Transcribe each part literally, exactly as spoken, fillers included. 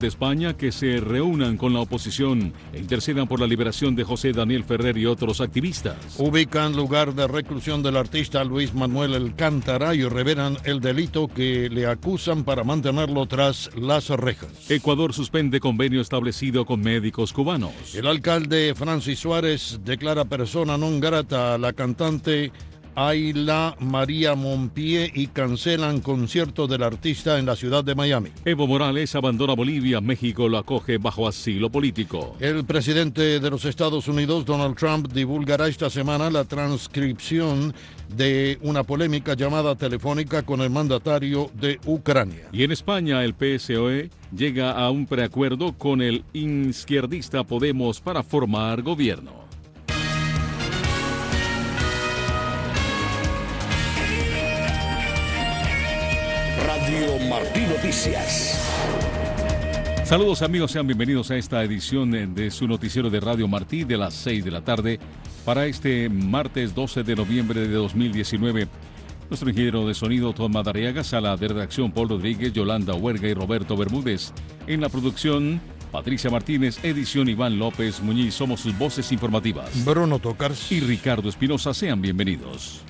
de España que se reúnan con la oposición e intercedan por la liberación de José Daniel Ferrer y otros activistas. Ubican lugar de reclusión del artista Luis Manuel Alcántara y revelan el delito que le acusan para mantenerlo tras las rejas. Ecuador suspende convenio establecido con médicos cubanos. El alcalde Francis Suárez declara persona non grata a la cantante Ayla María Mompié y cancelan concierto del artista en la ciudad de Miami. Evo Morales abandona Bolivia, México lo acoge bajo asilo político. El presidente de los Estados Unidos, Donald Trump, divulgará esta semana la transcripción de una polémica llamada telefónica con el mandatario de Ucrania. Y en España, el P S O E llega a un preacuerdo con el izquierdista Podemos para formar gobierno. Radio Martí Noticias. Saludos amigos, sean bienvenidos a esta edición de su noticiero de Radio Martí de las seis de la tarde para este martes doce de noviembre de dos mil diecinueve. Nuestro ingeniero de sonido Tom Madariaga, sala de redacción Paul Rodríguez, Yolanda Huerga y Roberto Bermúdez. En la producción Patricia Martínez, edición Iván López Muñiz. Somos sus voces informativas. Bruno Tocars y Ricardo Espinosa, sean bienvenidos.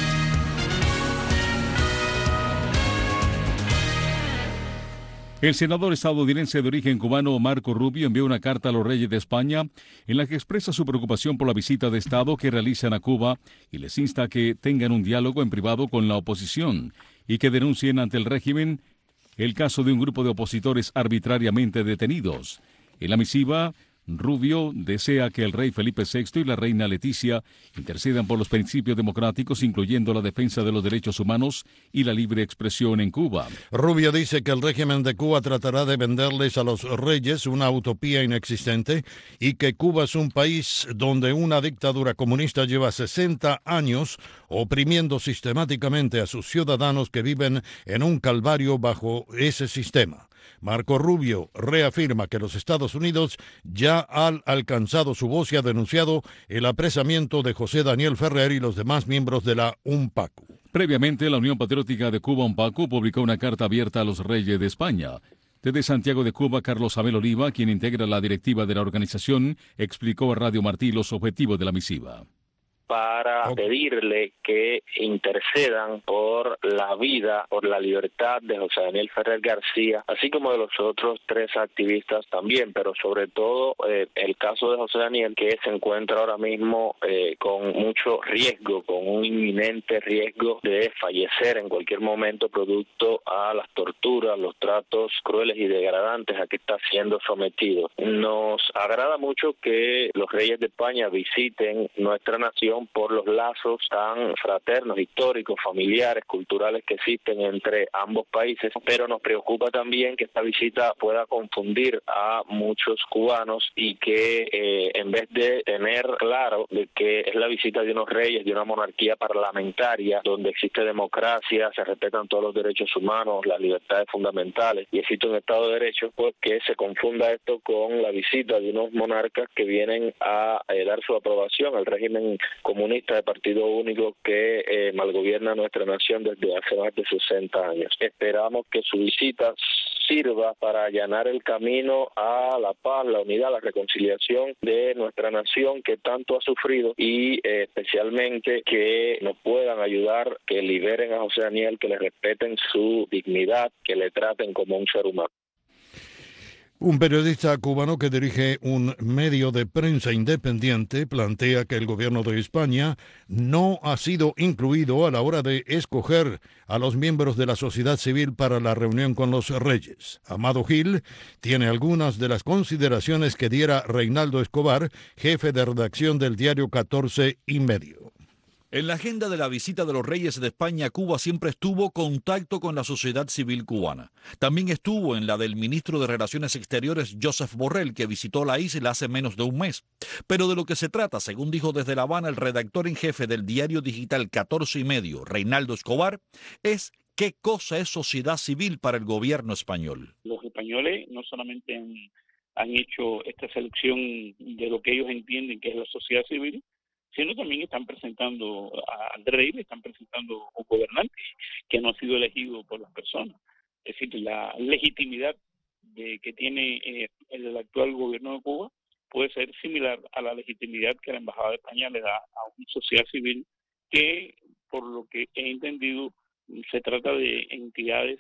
El senador estadounidense de origen cubano Marco Rubio envió una carta a los reyes de España en la que expresa su preocupación por la visita de Estado que realizan a Cuba y les insta a que tengan un diálogo en privado con la oposición y que denuncien ante el régimen el caso de un grupo de opositores arbitrariamente detenidos. En la misiva, Rubio desea que el rey Felipe sexto y la reina Leticia intercedan por los principios democráticos, incluyendo la defensa de los derechos humanos y la libre expresión en Cuba. Rubio dice que el régimen de Cuba tratará de venderles a los reyes una utopía inexistente y que Cuba es un país donde una dictadura comunista lleva sesenta años oprimiendo sistemáticamente a sus ciudadanos que viven en un calvario bajo ese sistema. Marco Rubio reafirma que los Estados Unidos ya han alcanzado su voz y ha denunciado el apresamiento de José Daniel Ferrer y los demás miembros de la UNPACU. Previamente, la Unión Patriótica de Cuba, UNPACU, publicó una carta abierta a los reyes de España. Desde Santiago de Cuba, Carlos Abel Oliva, quien integra la directiva de la organización, explicó a Radio Martí los objetivos de la misiva. Para pedirle que intercedan por la vida, por la libertad de José Daniel Ferrer García, así como de los otros tres activistas también, pero sobre todo eh, el caso de José Daniel, que se encuentra ahora mismo eh, con mucho riesgo, con un inminente riesgo de fallecer en cualquier momento producto a las torturas, los tratos crueles y degradantes a que está siendo sometido. Nos agrada mucho que los reyes de España visiten nuestra nación por los lazos tan fraternos, históricos, familiares, culturales que existen entre ambos países, pero nos preocupa también que esta visita pueda confundir a muchos cubanos y que eh, en vez de tener claro de que es la visita de unos reyes, de una monarquía parlamentaria, donde existe democracia, se respetan todos los derechos humanos, las libertades fundamentales y existe un Estado de Derecho, pues que se confunda esto con la visita de unos monarcas que vienen a eh, dar su aprobación al régimen comunista de partido único que eh, malgobierna nuestra nación desde hace más de sesenta años. Esperamos que su visita sirva para allanar el camino a la paz, la unidad, la reconciliación de nuestra nación que tanto ha sufrido y eh, especialmente que nos puedan ayudar, que liberen a José Daniel, que le respeten su dignidad, que le traten como un ser humano. Un periodista cubano que dirige un medio de prensa independiente plantea que el gobierno de España no ha sido incluido a la hora de escoger a los miembros de la sociedad civil para la reunión con los reyes. Amado Gil tiene algunas de las consideraciones que diera Reinaldo Escobar, jefe de redacción del diario catorce y medio. En la agenda de la visita de los reyes de España a Cuba siempre estuvo contacto con la sociedad civil cubana. También estuvo en la del ministro de Relaciones Exteriores, Joseph Borrell, que visitó la isla hace menos de un mes. Pero de lo que se trata, según dijo desde La Habana el redactor en jefe del diario digital catorce y medio, Reinaldo Escobar, es qué cosa es sociedad civil para el gobierno español. Los españoles no solamente han, han hecho esta selección de lo que ellos entienden que es la sociedad civil, sino también están presentando al rey, le están presentando un gobernante que no ha sido elegido por las personas. Es decir, la legitimidad de que tiene eh, el actual gobierno de Cuba puede ser similar a la legitimidad que la Embajada de España le da a una sociedad civil que, por lo que he entendido, se trata de entidades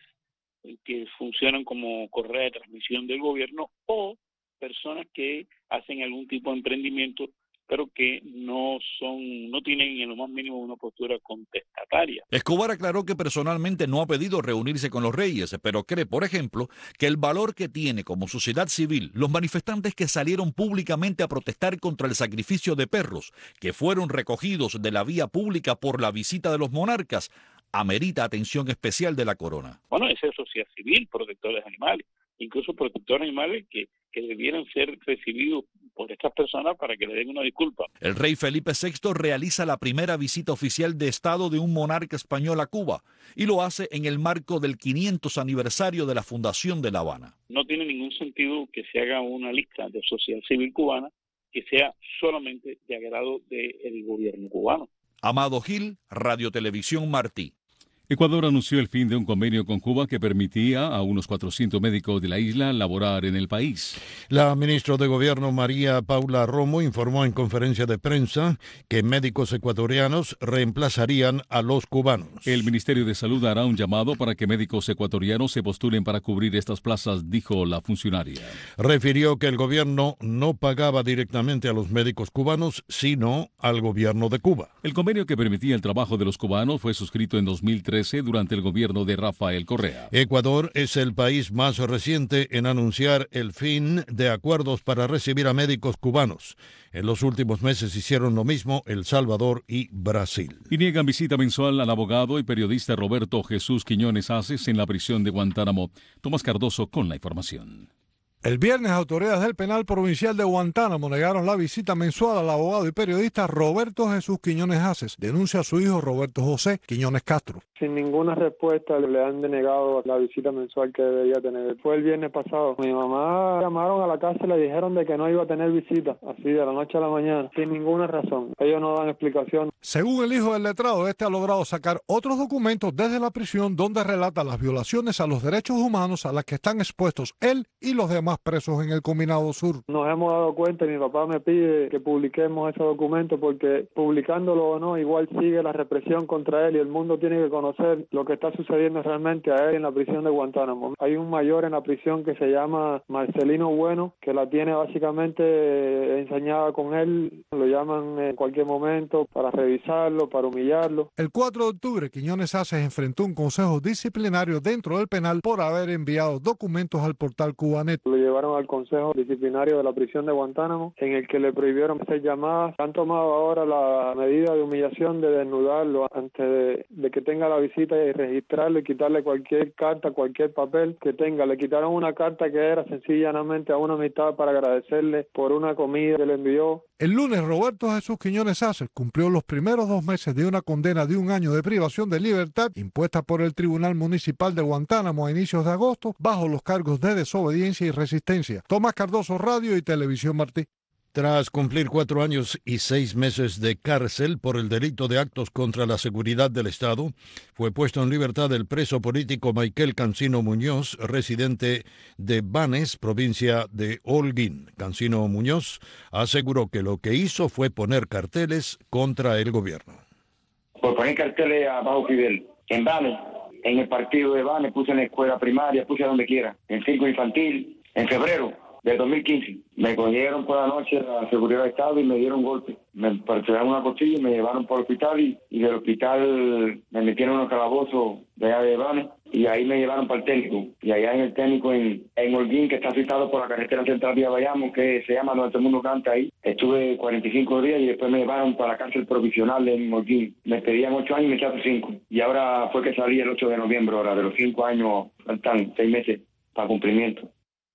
que funcionan como correa de transmisión del gobierno o personas que hacen algún tipo de emprendimiento pero que no son, no tienen en lo más mínimo una postura contestataria. Escobar aclaró que personalmente no ha pedido reunirse con los reyes, pero cree, por ejemplo, que el valor que tiene como sociedad civil los manifestantes que salieron públicamente a protestar contra el sacrificio de perros, que fueron recogidos de la vía pública por la visita de los monarcas, amerita atención especial de la corona. Bueno, esa es sociedad civil, protectores de animales, incluso protectores de animales que, que debieran ser recibidos por estas personas para que le den una disculpa. El rey Felipe sexto realiza la primera visita oficial de Estado de un monarca español a Cuba y lo hace en el marco del quinientos aniversario de la fundación de La Habana. No tiene ningún sentido que se haga una lista de sociedad civil cubana que sea solamente de agrado del gobierno cubano. Amado Gil, Radio Televisión Martí. Ecuador anunció el fin de un convenio con Cuba que permitía a unos cuatrocientos médicos de la isla laborar en el país. La ministra de Gobierno María Paula Romo informó en conferencia de prensa que médicos ecuatorianos reemplazarían a los cubanos. El Ministerio de Salud hará un llamado para que médicos ecuatorianos se postulen para cubrir estas plazas, dijo la funcionaria. Refirió que el gobierno no pagaba directamente a los médicos cubanos, sino al gobierno de Cuba. El convenio que permitía el trabajo de los cubanos fue suscrito en dos mil trece durante el gobierno de Rafael Correa. Ecuador es el país más reciente en anunciar el fin de acuerdos para recibir a médicos cubanos. En los últimos meses hicieron lo mismo El Salvador y Brasil. Y niegan visita mensual al abogado y periodista Roberto Jesús Quiñones Aces en la prisión de Guantánamo. Tomás Cardoso con la información. El viernes, autoridades del Penal Provincial de Guantánamo negaron la visita mensual al abogado y periodista Roberto Jesús Quiñones Aces. Denuncia a su hijo Roberto José Quiñones Castro. Sin ninguna respuesta le han denegado la visita mensual que debería tener. Fue el viernes pasado. Mi mamá llamaron a la casa y le dijeron de que no iba a tener visita, así de la noche a la mañana, sin ninguna razón. Ellos no dan explicación. Según el hijo del letrado, este ha logrado sacar otros documentos desde la prisión donde relata las violaciones a los derechos humanos a las que están expuestos él y los demás presos en el Combinado Sur. Nos hemos dado cuenta y mi papá me pide que publiquemos esos documentos porque publicándolo o no, igual sigue la represión contra él y el mundo tiene que conocer lo que está sucediendo realmente a él en la prisión de Guantánamo. Hay un mayor en la prisión que se llama Marcelino Bueno, que la tiene básicamente ensañada con él. Lo llaman en cualquier momento para revisarlo, para humillarlo. El cuatro de octubre, Quiñones Aces enfrentó un consejo disciplinario dentro del penal por haber enviado documentos al portal Cubanet. Lo llevaron al consejo disciplinario de la prisión de Guantánamo, en el que le prohibieron hacer llamadas. Han tomado ahora la medida de humillación de desnudarlo antes de, de que tenga la visita y registrarlo y quitarle cualquier carta, cualquier papel que tenga. Le quitaron una carta que era sencillamente a una amistad para agradecerle por una comida que le envió. El lunes, Roberto Jesús Quiñones Aces cumplió los primeros dos meses de una condena de un año de privación de libertad impuesta por el Tribunal Municipal de Guantánamo a inicios de agosto bajo los cargos de desobediencia y resistencia. Tomás Cardoso, Radio y Televisión Martí. Tras cumplir cuatro años y seis meses de cárcel por el delito de actos contra la seguridad del Estado, fue puesto en libertad el preso político Michael Cancino Muñoz, residente de Banes, provincia de Holguín. Cancino Muñoz aseguró que lo que hizo fue poner carteles contra el gobierno. Por poner carteles a Bajo Fidel, en Banes, en el partido de Banes, puse en la escuela primaria, puse donde quiera, en circo infantil, en febrero de dos mil quince. Me cogieron por la noche a la seguridad del Estado y me dieron golpe. Me partieron una costilla y me llevaron por el hospital y, y del hospital me metieron en un calabozo de allá de Banes y ahí me llevaron para el técnico. Y allá en el técnico en, en Holguín, que está citado por la carretera central de Bayamo, que se llama donde todo el mundo canta ahí. Estuve cuarenta y cinco días y después me llevaron para la cárcel provisional en Holguín. Me pedían ocho años y me echaron cinco. Y ahora fue que salí el ocho de noviembre, ahora de los cinco años faltan seis meses para cumplimiento.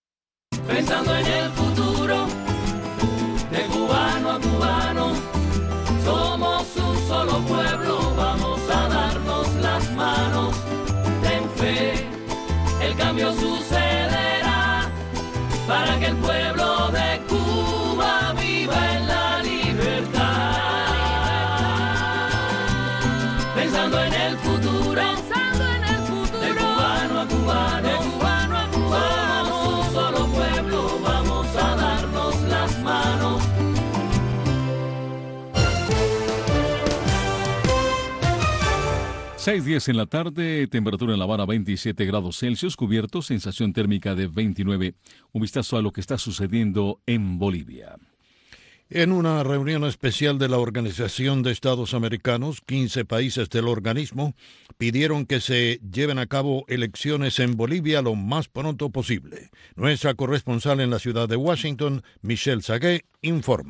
Pensando en el futuro, de cubano a cubano, somos un solo pueblo, vamos a darnos las manos. Ten fe, el cambio sucederá, para que el pueblo de Cuba viva en la libertad. Pensando en el futuro, pensando en el futuro, de cubano a cubano, de cubano a cubano, somos seis diez en la tarde, temperatura en La Habana veintisiete grados Celsius, cubierto, sensación térmica de veintinueve. Un vistazo a lo que está sucediendo en Bolivia. En una reunión especial de la Organización de Estados Americanos, quince países del organismo pidieron que se lleven a cabo elecciones en Bolivia lo más pronto posible. Nuestra corresponsal en la ciudad de Washington, Michelle Sagué, informa.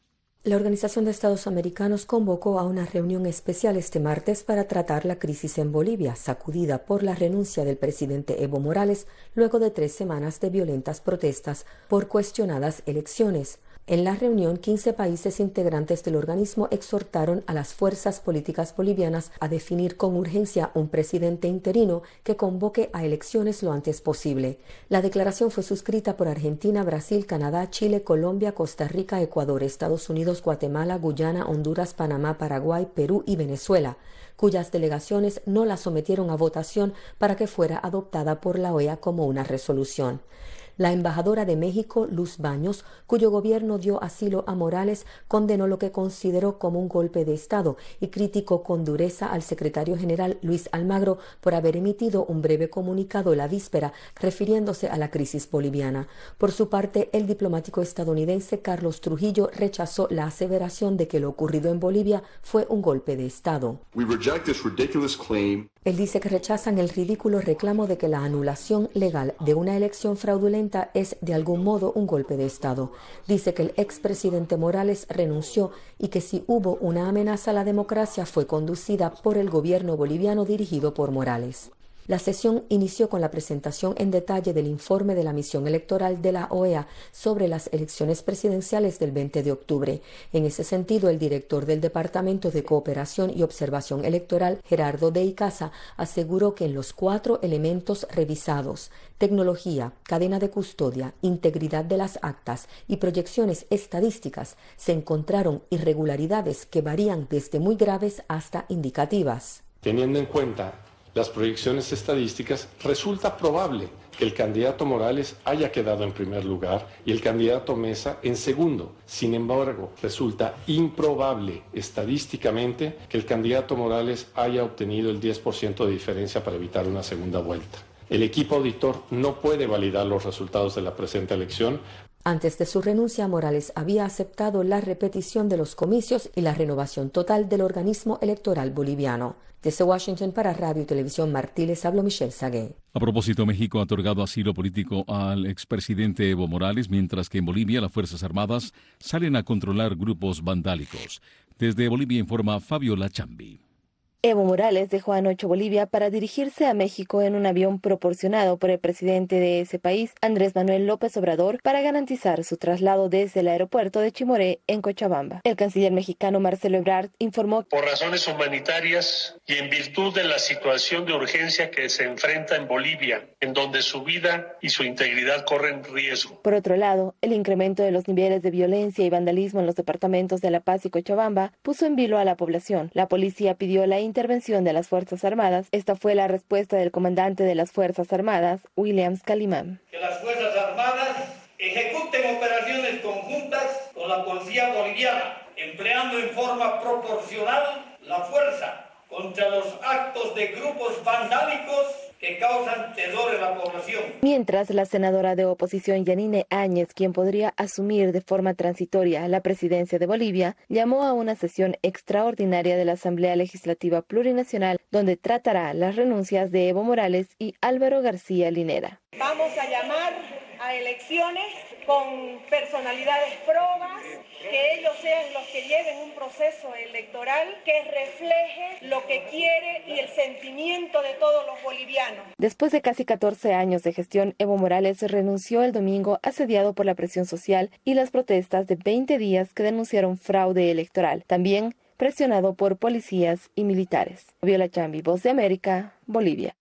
La Organización de Estados Americanos convocó a una reunión especial este martes para tratar la crisis en Bolivia, sacudida por la renuncia del presidente Evo Morales luego de tres semanas de violentas protestas por cuestionadas elecciones. En la reunión, quince países integrantes del organismo exhortaron a las fuerzas políticas bolivianas a definir con urgencia un presidente interino que convoque a elecciones lo antes posible. La declaración fue suscrita por Argentina, Brasil, Canadá, Chile, Colombia, Costa Rica, Ecuador, Estados Unidos, Guatemala, Guyana, Honduras, Panamá, Paraguay, Perú y Venezuela, cuyas delegaciones no la sometieron a votación para que fuera adoptada por la O E A como una resolución. La embajadora de México, Luz Baños, cuyo gobierno dio asilo a Morales, condenó lo que consideró como un golpe de Estado y criticó con dureza al secretario general Luis Almagro por haber emitido un breve comunicado la víspera refiriéndose a la crisis boliviana. Por su parte, el diplomático estadounidense Carlos Trujillo rechazó la aseveración de que lo ocurrido en Bolivia fue un golpe de Estado. We reject this ridiculous claim. Él dice que rechazan el ridículo reclamo de que la anulación legal de una elección fraudulenta es de algún modo un golpe de Estado. Dice que el expresidente Morales renunció y que si hubo una amenaza a la democracia fue conducida por el gobierno boliviano dirigido por Morales. La sesión inició con la presentación en detalle del informe de la misión electoral de la O E A sobre las elecciones presidenciales del veinte de octubre. En ese sentido, el director del Departamento de Cooperación y Observación Electoral, Gerardo de Icaza, aseguró que en los cuatro elementos revisados, tecnología, cadena de custodia, integridad de las actas y proyecciones estadísticas, se encontraron irregularidades que varían desde muy graves hasta indicativas. Teniendo en cuenta las proyecciones estadísticas, resulta probable que el candidato Morales haya quedado en primer lugar y el candidato Mesa en segundo. Sin embargo, resulta improbable estadísticamente que el candidato Morales haya obtenido el diez por ciento de diferencia para evitar una segunda vuelta. El equipo auditor no puede validar los resultados de la presente elección. Antes de su renuncia, Morales había aceptado la repetición de los comicios y la renovación total del organismo electoral boliviano. Desde Washington para Radio y Televisión Martí les habló Michelle Sagué. A propósito, México ha otorgado asilo político al expresidente Evo Morales, mientras que en Bolivia las Fuerzas Armadas salen a controlar grupos vandálicos. Desde Bolivia informa Fabiola Chambi. Evo Morales dejó anoche Bolivia para dirigirse a México en un avión proporcionado por el presidente de ese país, Andrés Manuel López Obrador, para garantizar su traslado desde el aeropuerto de Chimoré, en Cochabamba. El canciller mexicano Marcelo Ebrard informó: por razones humanitarias y en virtud de la situación de urgencia que se enfrenta en Bolivia, en donde su vida y su integridad corren riesgo. Por otro lado, el incremento de los niveles de violencia y vandalismo en los departamentos de La Paz y Cochabamba puso en vilo a la población. La policía pidió la intervención de las Fuerzas Armadas. Esta fue la respuesta del comandante de las Fuerzas Armadas, Williams Calimán. Que las Fuerzas Armadas ejecuten operaciones conjuntas con la policía boliviana, empleando en forma proporcional la fuerza contra los actos de grupos vandálicos que causan terror en la población. Mientras, la senadora de oposición Yanine Áñez, quien podría asumir de forma transitoria la presidencia de Bolivia, llamó a una sesión extraordinaria de la Asamblea Legislativa Plurinacional, donde tratará las renuncias de Evo Morales y Álvaro García Linera. Vamos a llamar a elecciones con personalidades probas, que ellos sean los que lleven un proceso electoral que refleje lo que quiere y el sentimiento de todos los bolivianos. Después de casi catorce años de gestión, Evo Morales renunció el domingo, asediado por la presión social y las protestas de veinte días que denunciaron fraude electoral, también presionado por policías y militares. Viola Chambi, Voz de América, Bolivia.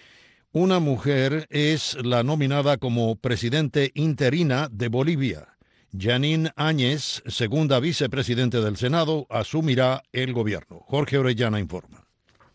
Una mujer es la nominada como presidente interina de Bolivia. Yanine Áñez, segunda vicepresidente del Senado, asumirá el gobierno. Jorge Orellana informa.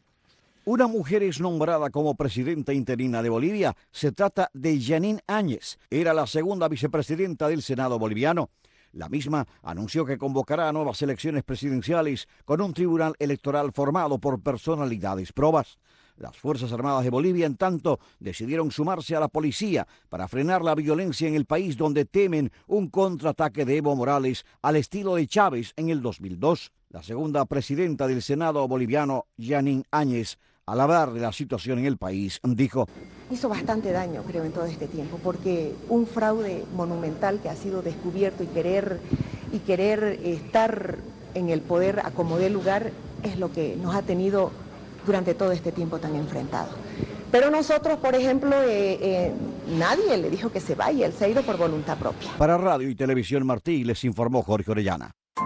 Una mujer es nombrada como presidenta interina de Bolivia. Se trata de Yanine Áñez. Era la segunda vicepresidenta del Senado boliviano. La misma anunció que convocará nuevas elecciones presidenciales con un tribunal electoral formado por personalidades probas. Las Fuerzas Armadas de Bolivia, en tanto, decidieron sumarse a la policía para frenar la violencia en el país, donde temen un contraataque de Evo Morales al estilo de Chávez en el dos mil dos. La segunda presidenta del Senado boliviano, Jeanine Áñez, al hablar de la situación en el país, dijo: hizo bastante daño, creo, en todo este tiempo, porque un fraude monumental que ha sido descubierto y querer, y querer estar en el poder a como dé lugar es lo que nos ha tenido durante todo este tiempo tan enfrentado. Pero nosotros, por ejemplo, eh, eh, nadie le dijo que se vaya, él se ha ido por voluntad propia. Para Radio y Televisión Martí les informó Jorge Orellana.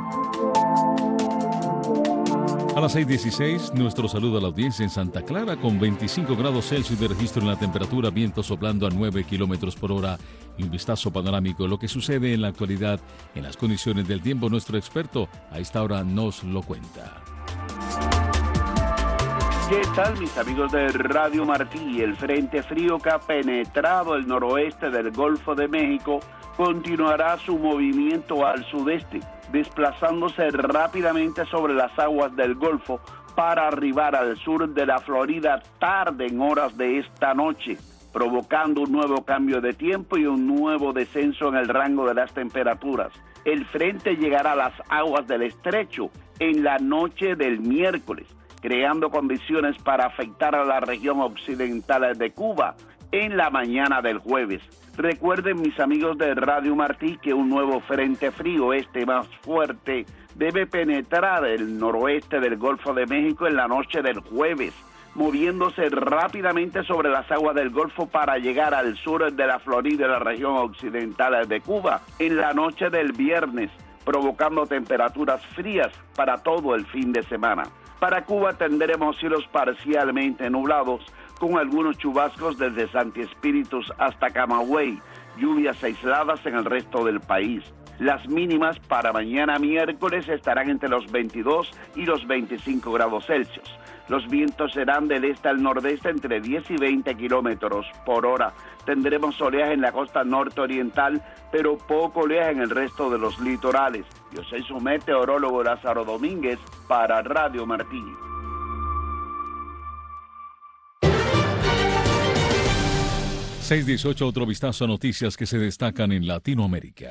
A las seis dieciséis, nuestro saludo a la audiencia en Santa Clara, con veinticinco grados Celsius de registro en la temperatura, viento soplando a nueve kilómetros por hora y un vistazo panorámico de lo que sucede en la actualidad en las condiciones del tiempo. Nuestro experto a esta hora nos lo cuenta. ¿Qué tal, mis amigos de Radio Martí? El frente frío que ha penetrado el noroeste del Golfo de México continuará su movimiento al sudeste, desplazándose rápidamente sobre las aguas del Golfo para arribar al sur de la Florida tarde en horas de esta noche, provocando un nuevo cambio de tiempo y un nuevo descenso en el rango de las temperaturas. El frente llegará a las aguas del estrecho en la noche del miércoles, creando condiciones para afectar a la región occidental de Cuba en la mañana del jueves. Recuerden, mis amigos de Radio Martí, que un nuevo frente frío, este más fuerte, debe penetrar el noroeste del Golfo de México en la noche del jueves, moviéndose rápidamente sobre las aguas del Golfo para llegar al sur de la Florida y la región occidental de Cuba en la noche del viernes, provocando temperaturas frías para todo el fin de semana. Para Cuba tendremos cielos parcialmente nublados, con algunos chubascos desde Santi Espíritus hasta Camagüey, lluvias aisladas en el resto del país. Las mínimas para mañana miércoles estarán entre los veintidós y los veinticinco grados Celsius. Los vientos serán del este al nordeste entre diez y veinte kilómetros por hora. Tendremos oleaje en la costa norte-oriental, pero poco oleaje en el resto de los litorales. Yo soy su meteorólogo Lázaro Domínguez para Radio Martí. seis dieciocho, otro vistazo a noticias que se destacan en Latinoamérica.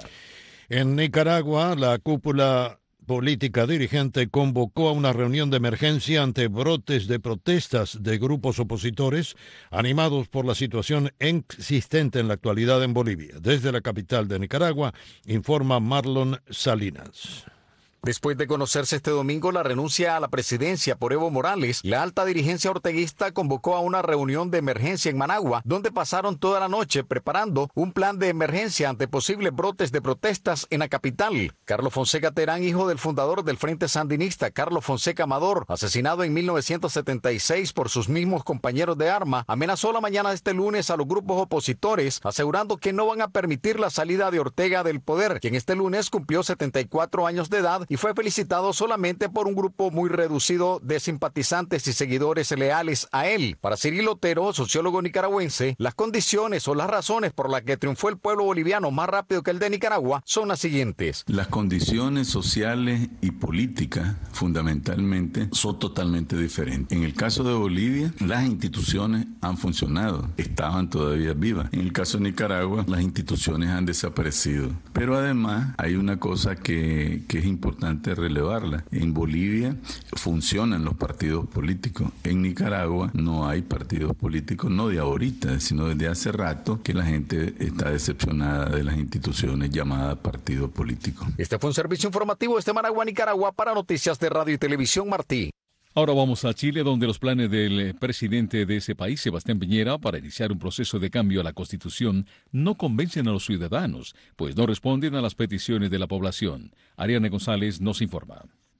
En Nicaragua, la cúpula política dirigente convocó a una reunión de emergencia ante brotes de protestas de grupos opositores animados por la situación existente en la actualidad en Bolivia. Desde la capital de Nicaragua, informa Marlon Salinas. Después de conocerse este domingo la renuncia a la presidencia por Evo Morales, la alta dirigencia orteguista convocó a una reunión de emergencia en Managua, donde pasaron toda la noche preparando un plan de emergencia ante posibles brotes de protestas en la capital. Carlos Fonseca Terán, hijo del fundador del Frente Sandinista, Carlos Fonseca Amador, asesinado en mil novecientos setenta y seis por sus mismos compañeros de arma, amenazó la mañana de este lunes a los grupos opositores, asegurando que no van a permitir la salida de Ortega del poder, quien este lunes cumplió setenta y cuatro años de edad y fue felicitado solamente por un grupo muy reducido de simpatizantes y seguidores leales a él. Para Cirilo Otero, sociólogo nicaragüense, las condiciones o las razones por las que triunfó el pueblo boliviano más rápido que el de Nicaragua son las siguientes. Las condiciones sociales y políticas, fundamentalmente, son totalmente diferentes. En el caso de Bolivia, las instituciones han funcionado, estaban todavía vivas. En el caso de Nicaragua, las instituciones han desaparecido. Pero además, hay una cosa que, que es importante relevarla. En Bolivia funcionan los partidos políticos. En Nicaragua no hay partidos políticos, no de ahorita, sino desde hace rato que la gente está decepcionada de las instituciones llamadas partidos políticos. Este fue un servicio informativo desde Managua, Nicaragua, para Noticias de Radio y Televisión Martí. Ahora vamos a Chile, donde los planes del presidente de ese país, Sebastián Piñera, para iniciar un proceso de cambio a la Constitución no convencen a los ciudadanos, pues no responden a las peticiones de la población. Ariane González nos informa.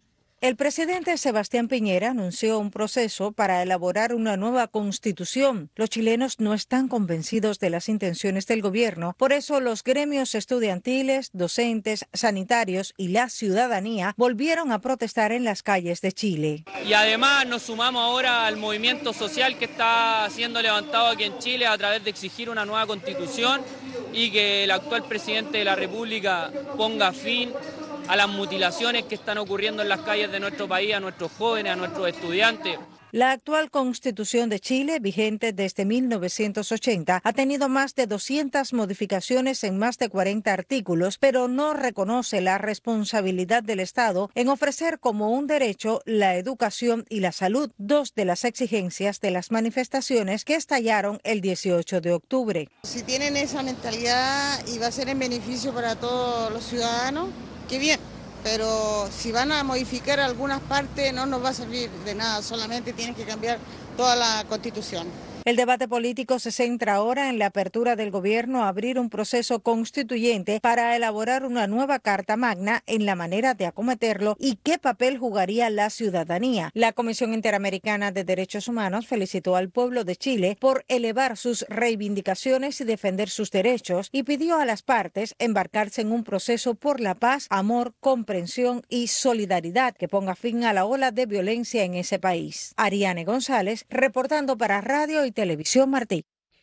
El presidente Sebastián Piñera anunció un proceso para elaborar una nueva constitución. Los chilenos no están convencidos de las intenciones del gobierno, por eso los gremios estudiantiles, docentes, sanitarios y la ciudadanía volvieron a protestar en las calles de Chile. Y además nos sumamos ahora al movimiento social que está siendo levantado aquí en Chile a través de exigir una nueva constitución y que el actual presidente de la República ponga fin a las mutilaciones que están ocurriendo en las calles de nuestro país, a nuestros jóvenes, a nuestros estudiantes. La actual Constitución de Chile, vigente desde mil novecientos ochenta, ha tenido más de doscientas modificaciones en más de cuarenta artículos, pero no reconoce la responsabilidad del Estado en ofrecer como un derecho la educación y la salud, dos de las exigencias de las manifestaciones que estallaron el dieciocho de octubre. Si tienen esa mentalidad y va a ser en beneficio para todos los ciudadanos, qué bien. Pero si van a modificar algunas partes no nos va a servir de nada, solamente tienen que cambiar toda la Constitución. El debate político se centra ahora en la apertura del gobierno a abrir un proceso constituyente para elaborar una nueva Carta Magna en la manera de acometerlo y qué papel jugaría la ciudadanía. La Comisión Interamericana de Derechos Humanos felicitó al pueblo de Chile por elevar sus reivindicaciones y defender sus derechos y pidió a las partes embarcarse en un proceso por la paz, amor, comprensión y solidaridad que ponga fin a la ola de violencia en ese país. Ariane González, reportando para Radio y Televisión Martí.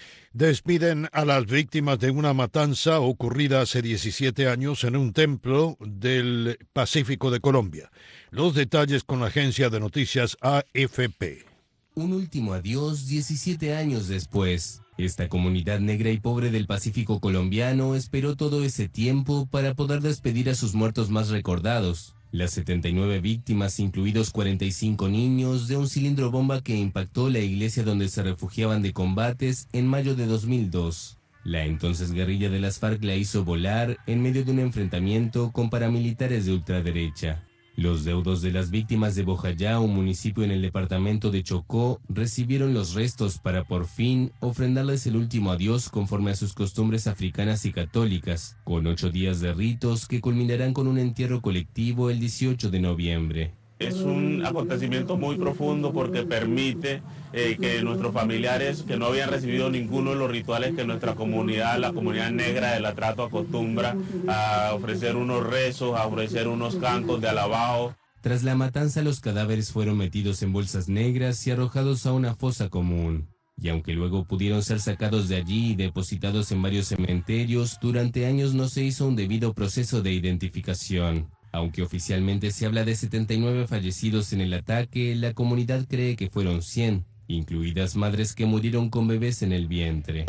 Despiden a las víctimas de una matanza ocurrida hace diecisiete años en un templo del Pacífico de Colombia. Los detalles con la agencia de noticias A F P. Un último adiós diecisiete años después. Esta comunidad negra y pobre del Pacífico colombiano esperó todo ese tiempo para poder despedir a sus muertos más recordados. Las setenta y nueve víctimas, incluidos cuarenta y cinco niños, de un cilindro bomba que impactó la iglesia donde se refugiaban de combates en mayo de dos mil dos. La entonces guerrilla de las FARC la hizo volar en medio de un enfrentamiento con paramilitares de ultraderecha. Los deudos de las víctimas de Bojayá, un municipio en el departamento de Chocó, recibieron los restos para por fin ofrendarles el último adiós conforme a sus costumbres africanas y católicas, con ocho días de ritos que culminarán con un entierro colectivo el dieciocho de noviembre. Es un acontecimiento muy profundo porque permite eh, que nuestros familiares que no habían recibido ninguno de los rituales que nuestra comunidad, la comunidad negra del Atrato, acostumbra a ofrecer unos rezos, a ofrecer unos cantos de alabao. Tras la matanza, los cadáveres fueron metidos en bolsas negras y arrojados a una fosa común. Y aunque luego pudieron ser sacados de allí y depositados en varios cementerios, durante años no se hizo un debido proceso de identificación. Aunque oficialmente se habla de setenta y nueve fallecidos en el ataque, la comunidad cree que fueron cien, incluidas madres que murieron con bebés en el vientre.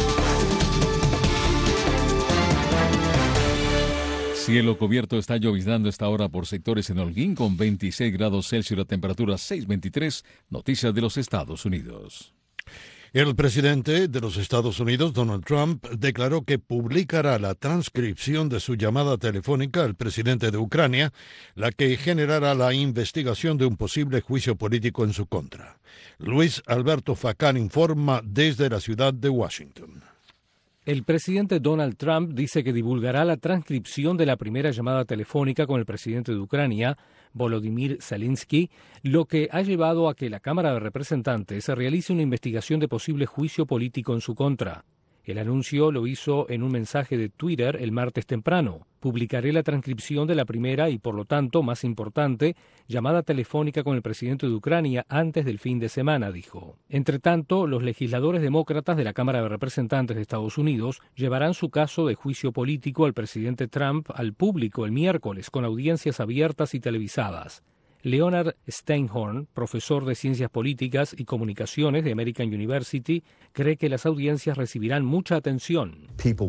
Cielo cubierto, está lloviznando esta hora por sectores en Holguín con veintiséis grados Celsius, la temperatura seis veintitrés. Noticias de los Estados Unidos. El presidente de los Estados Unidos, Donald Trump, declaró que publicará la transcripción de su llamada telefónica al presidente de Ucrania, la que generará la investigación de un posible juicio político en su contra. Luis Alberto Facán informa desde la ciudad de Washington. El presidente Donald Trump dice que divulgará la transcripción de la primera llamada telefónica con el presidente de Ucrania, Volodymyr Zelensky, lo que ha llevado a que la Cámara de Representantes realice una investigación de posible juicio político en su contra. El anuncio lo hizo en un mensaje de Twitter el martes temprano. Publicaré la transcripción de la primera y, por lo tanto, más importante, llamada telefónica con el presidente de Ucrania antes del fin de semana, dijo. Entre tanto, los legisladores demócratas de la Cámara de Representantes de Estados Unidos llevarán su caso de juicio político al presidente Trump al público el miércoles con audiencias abiertas y televisadas. Leonard Steinhorn, profesor de Ciencias Políticas y Comunicaciones de American University, cree que las audiencias recibirán mucha atención.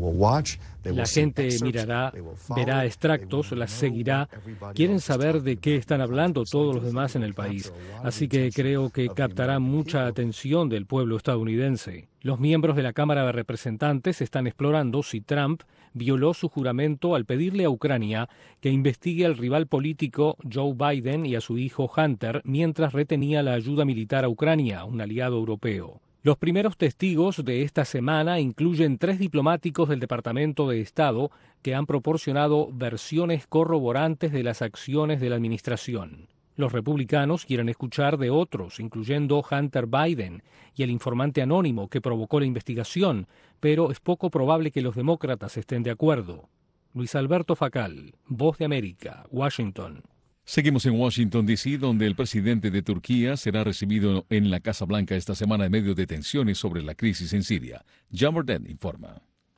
La gente mirará, verá extractos, las seguirá. Quieren saber de qué están hablando todos los demás en el país. Así que creo que captará mucha atención del pueblo estadounidense. Los miembros de la Cámara de Representantes están explorando si Trump violó su juramento al pedirle a Ucrania que investigue al rival político Joe Biden y a su hijo Hunter mientras retenía la ayuda militar a Ucrania, un aliado europeo. Los primeros testigos de esta semana incluyen tres diplomáticos del Departamento de Estado que han proporcionado versiones corroborantes de las acciones de la administración. Los republicanos quieren escuchar de otros, incluyendo Hunter Biden y el informante anónimo que provocó la investigación, pero es poco probable que los demócratas estén de acuerdo. Luis Alberto Facal, Voz de América, Washington. Seguimos en Washington, D C, donde el presidente de Turquía será recibido en la Casa Blanca esta semana en medio de tensiones sobre la crisis en Siria. Jan Borden informa.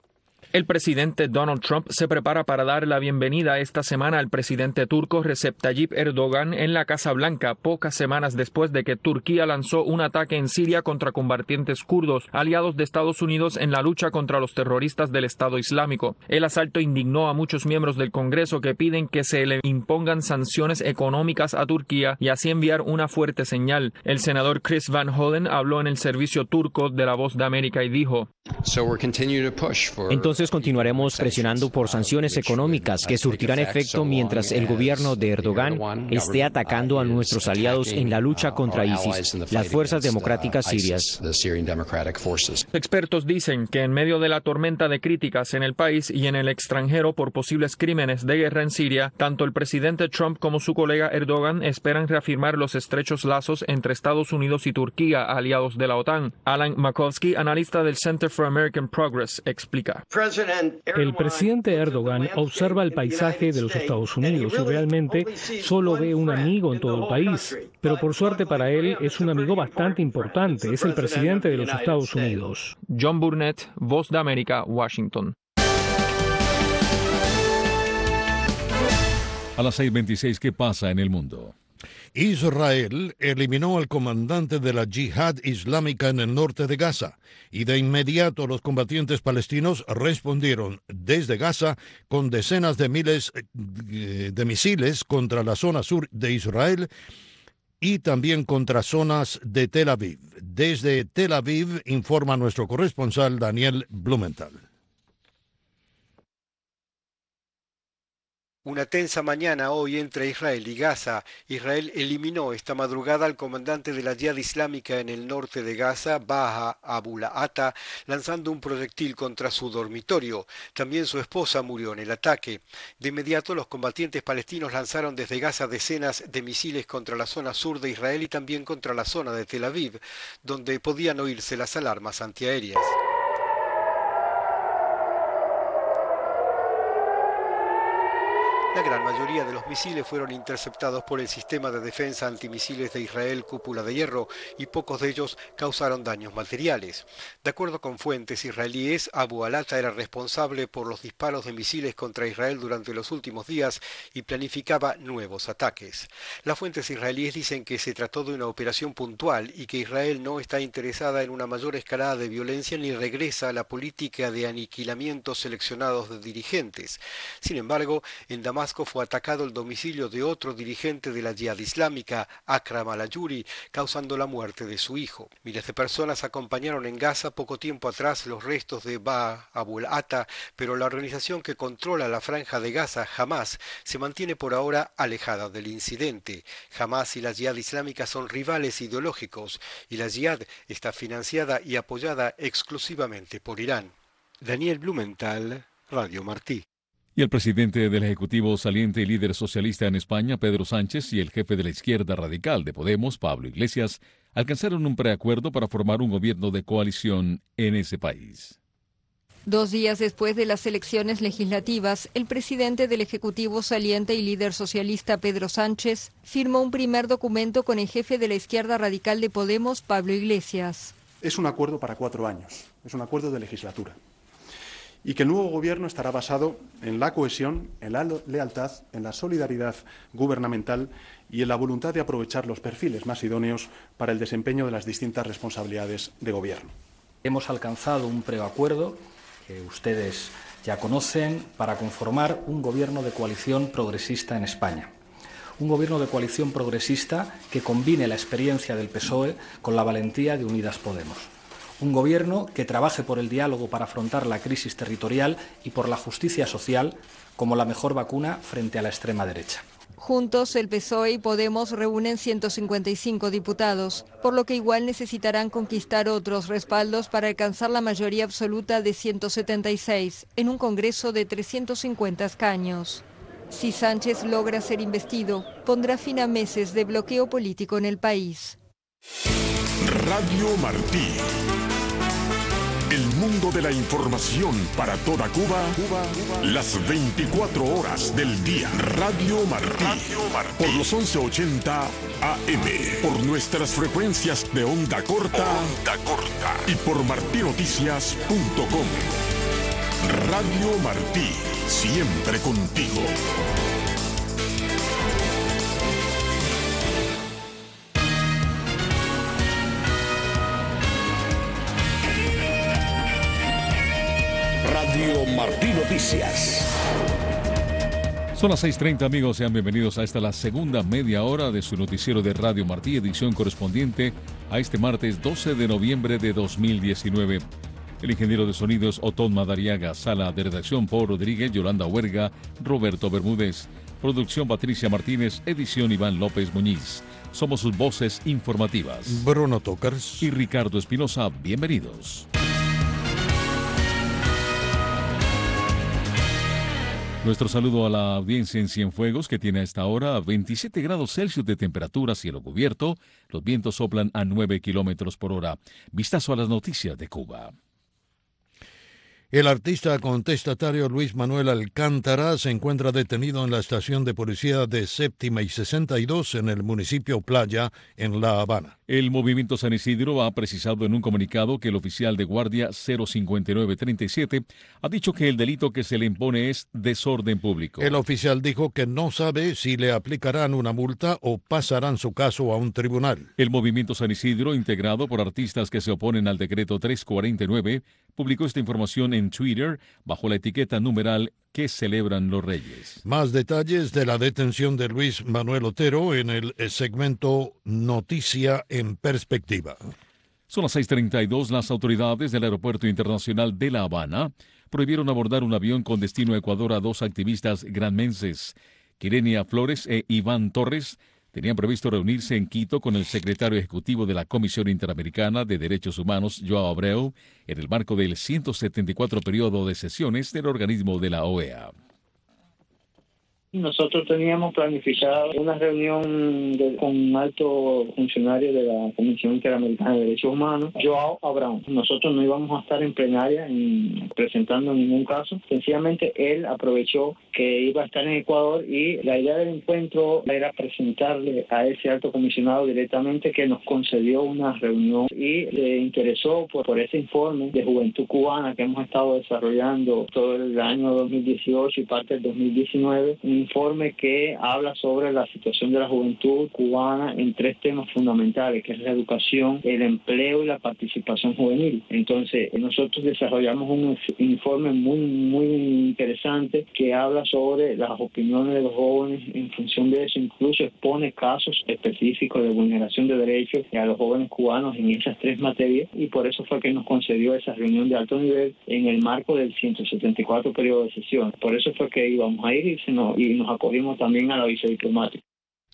El presidente Donald Trump se prepara para dar la bienvenida esta semana al presidente turco Recep Tayyip Erdogan en la Casa Blanca, pocas semanas después de que Turquía lanzó un ataque en Siria contra combatientes kurdos, aliados de Estados Unidos en la lucha contra los terroristas del Estado Islámico. El asalto indignó a muchos miembros del Congreso que piden que se le impongan sanciones económicas a Turquía y así enviar una fuerte señal. El senador Chris Van Hollen habló en el servicio turco de La Voz de América y dijo: Entonces continuaremos presionando por sanciones económicas que surtirán efecto mientras el gobierno de Erdogan esté atacando a nuestros aliados en la lucha contra ISIS, las fuerzas democráticas sirias. Expertos dicen que en medio de la tormenta de críticas en el país y en el extranjero por posibles crímenes de guerra en Siria, tanto el presidente Trump como su colega Erdogan esperan reafirmar los estrechos lazos entre Estados Unidos y Turquía, aliados de la OTAN. Alan Makovsky, analista del Center for American Progress, explica: El presidente Erdogan observa el paisaje de los Estados Unidos y realmente solo ve un amigo en todo el país. Pero por suerte para él es un amigo bastante importante, es el presidente de los Estados Unidos. John Burnett, Voz de América, Washington. A las seis veintiséis, ¿qué pasa en el mundo? Israel eliminó al comandante de la Yihad Islámica en el norte de Gaza y de inmediato los combatientes palestinos respondieron desde Gaza con decenas de miles de misiles contra la zona sur de Israel y también contra zonas de Tel Aviv. Desde Tel Aviv informa nuestro corresponsal Daniel Blumenthal. Una tensa mañana hoy entre Israel y Gaza. Israel eliminó esta madrugada al comandante de la Yihad Islámica en el norte de Gaza, Baha Abul Ata, lanzando un proyectil contra su dormitorio. También su esposa murió en el ataque. De inmediato los combatientes palestinos lanzaron desde Gaza decenas de misiles contra la zona sur de Israel y también contra la zona de Tel Aviv, donde podían oírse las alarmas antiaéreas. La gran mayoría de los misiles fueron interceptados por el sistema de defensa antimisiles de Israel Cúpula de Hierro y pocos de ellos causaron daños materiales. De acuerdo con fuentes israelíes, Abu al-Ata era responsable por los disparos de misiles contra Israel durante los últimos días y planificaba nuevos ataques. Las fuentes israelíes dicen que se trató de una operación puntual y que Israel no está interesada en una mayor escalada de violencia ni regresa a la política de aniquilamientos seleccionados de dirigentes. Sin embargo, en Damasco fue atacado el domicilio de otro dirigente de la Yihad Islámica, Akram al-Ayuri, causando la muerte de su hijo. Miles de personas acompañaron en Gaza poco tiempo atrás los restos de Baha Abul Ata, pero la organización que controla la franja de Gaza, Hamas, se mantiene por ahora alejada del incidente. Hamas y la Yihad Islámica son rivales ideológicos y la Yihad está financiada y apoyada exclusivamente por Irán. Daniel Blumenthal, Radio Martí. Y el presidente del Ejecutivo saliente y líder socialista en España, Pedro Sánchez, y el jefe de la izquierda radical de Podemos, Pablo Iglesias, alcanzaron un preacuerdo para formar un gobierno de coalición en ese país. Dos días después de las elecciones legislativas, el presidente del Ejecutivo saliente y líder socialista, Pedro Sánchez, firmó un primer documento con el jefe de la izquierda radical de Podemos, Pablo Iglesias. Es un acuerdo para cuatro años, es un acuerdo de legislatura. Y que el nuevo gobierno estará basado en la cohesión, en la lealtad, en la solidaridad gubernamental y en la voluntad de aprovechar los perfiles más idóneos para el desempeño de las distintas responsabilidades de gobierno. Hemos alcanzado un preacuerdo que ustedes ya conocen para conformar un gobierno de coalición progresista en España. Un gobierno de coalición progresista que combine la experiencia del P S O E con la valentía de Unidas Podemos. Un gobierno que trabaje por el diálogo para afrontar la crisis territorial y por la justicia social como la mejor vacuna frente a la extrema derecha. Juntos, el P S O E y Podemos reúnen ciento cincuenta y cinco diputados, por lo que igual necesitarán conquistar otros respaldos para alcanzar la mayoría absoluta de ciento setenta y seis en un Congreso de trescientos cincuenta escaños. Si Sánchez logra ser investido, pondrá fin a meses de bloqueo político en el país. Radio Martí. El mundo de la información para toda Cuba, Cuba, Cuba, las veinticuatro horas del día. Radio Martí. Radio Martí. Por los once ochenta A M. Por nuestras frecuencias de onda corta. Onda corta. Y por martinoticias punto com. Radio Martí, siempre contigo. Radio Martí Noticias. Son las seis treinta, amigos, sean bienvenidos a esta la segunda media hora de su noticiero de Radio Martí, edición correspondiente a este martes doce de noviembre de dos mil diecinueve. El ingeniero de sonidos Otón Madariaga, sala de redacción Paul Rodríguez, Yolanda Huerga, Roberto Bermúdez, producción Patricia Martínez, edición Iván López Muñiz. Somos sus voces informativas. Bruno Tokars y Ricardo Espinosa, bienvenidos. Nuestro saludo a la audiencia en Cienfuegos, que tiene a esta hora veintisiete grados Celsius de temperatura, cielo cubierto. Los vientos soplan a nueve kilómetros por hora. Vistazo a las noticias de Cuba. El artista contestatario Luis Manuel Alcántara se encuentra detenido en la estación de policía de Séptima y sesenta y dos en el municipio Playa, en La Habana. El Movimiento San Isidro ha precisado en un comunicado que el oficial de guardia cero cincuenta y nueve treinta y siete ha dicho que el delito que se le impone es desorden público. El oficial dijo que no sabe si le aplicarán una multa o pasarán su caso a un tribunal. El Movimiento San Isidro, integrado por artistas que se oponen al decreto trescientos cuarenta y nueve, publicó esta información en Twitter bajo la etiqueta numeral que celebran los Reyes. Más detalles de la detención de Luis Manuel Otero en el segmento Noticia en Perspectiva. Son las seis treinta y dos. Las autoridades del Aeropuerto Internacional de La Habana prohibieron abordar un avión con destino a Ecuador a dos activistas granmenses. Quirenia Flores e Iván Torres tenían previsto reunirse en Quito con el secretario ejecutivo de la Comisión Interamericana de Derechos Humanos, Joao Abreu, en el marco del ciento setenta y cuatro periodo de sesiones del organismo de la O E A. Nosotros teníamos planificado una reunión de, con un alto funcionario de la Comisión Interamericana de Derechos Humanos, Joao Abreu. Nosotros no íbamos a estar en plenaria en, presentando ningún caso. Sencillamente él aprovechó que iba a estar en Ecuador y la idea del encuentro era presentarle a ese alto comisionado directamente, que nos concedió una reunión y le interesó por, por ese informe de juventud cubana que hemos estado desarrollando todo el año dos mil dieciocho y parte del dos mil diecinueve. Informe que habla sobre la situación de la juventud cubana en tres temas fundamentales, que es la educación, el empleo y la participación juvenil. Entonces, nosotros desarrollamos un informe muy, muy interesante que habla sobre las opiniones de los jóvenes. En función de eso, incluso expone casos específicos de vulneración de derechos a los jóvenes cubanos en esas tres materias, y por eso fue que nos concedió esa reunión de alto nivel en el marco del ciento setenta y cuatro periodo de sesión. Por eso fue que íbamos a ir y, se nos, y nos acogimos también a la vicediplomática.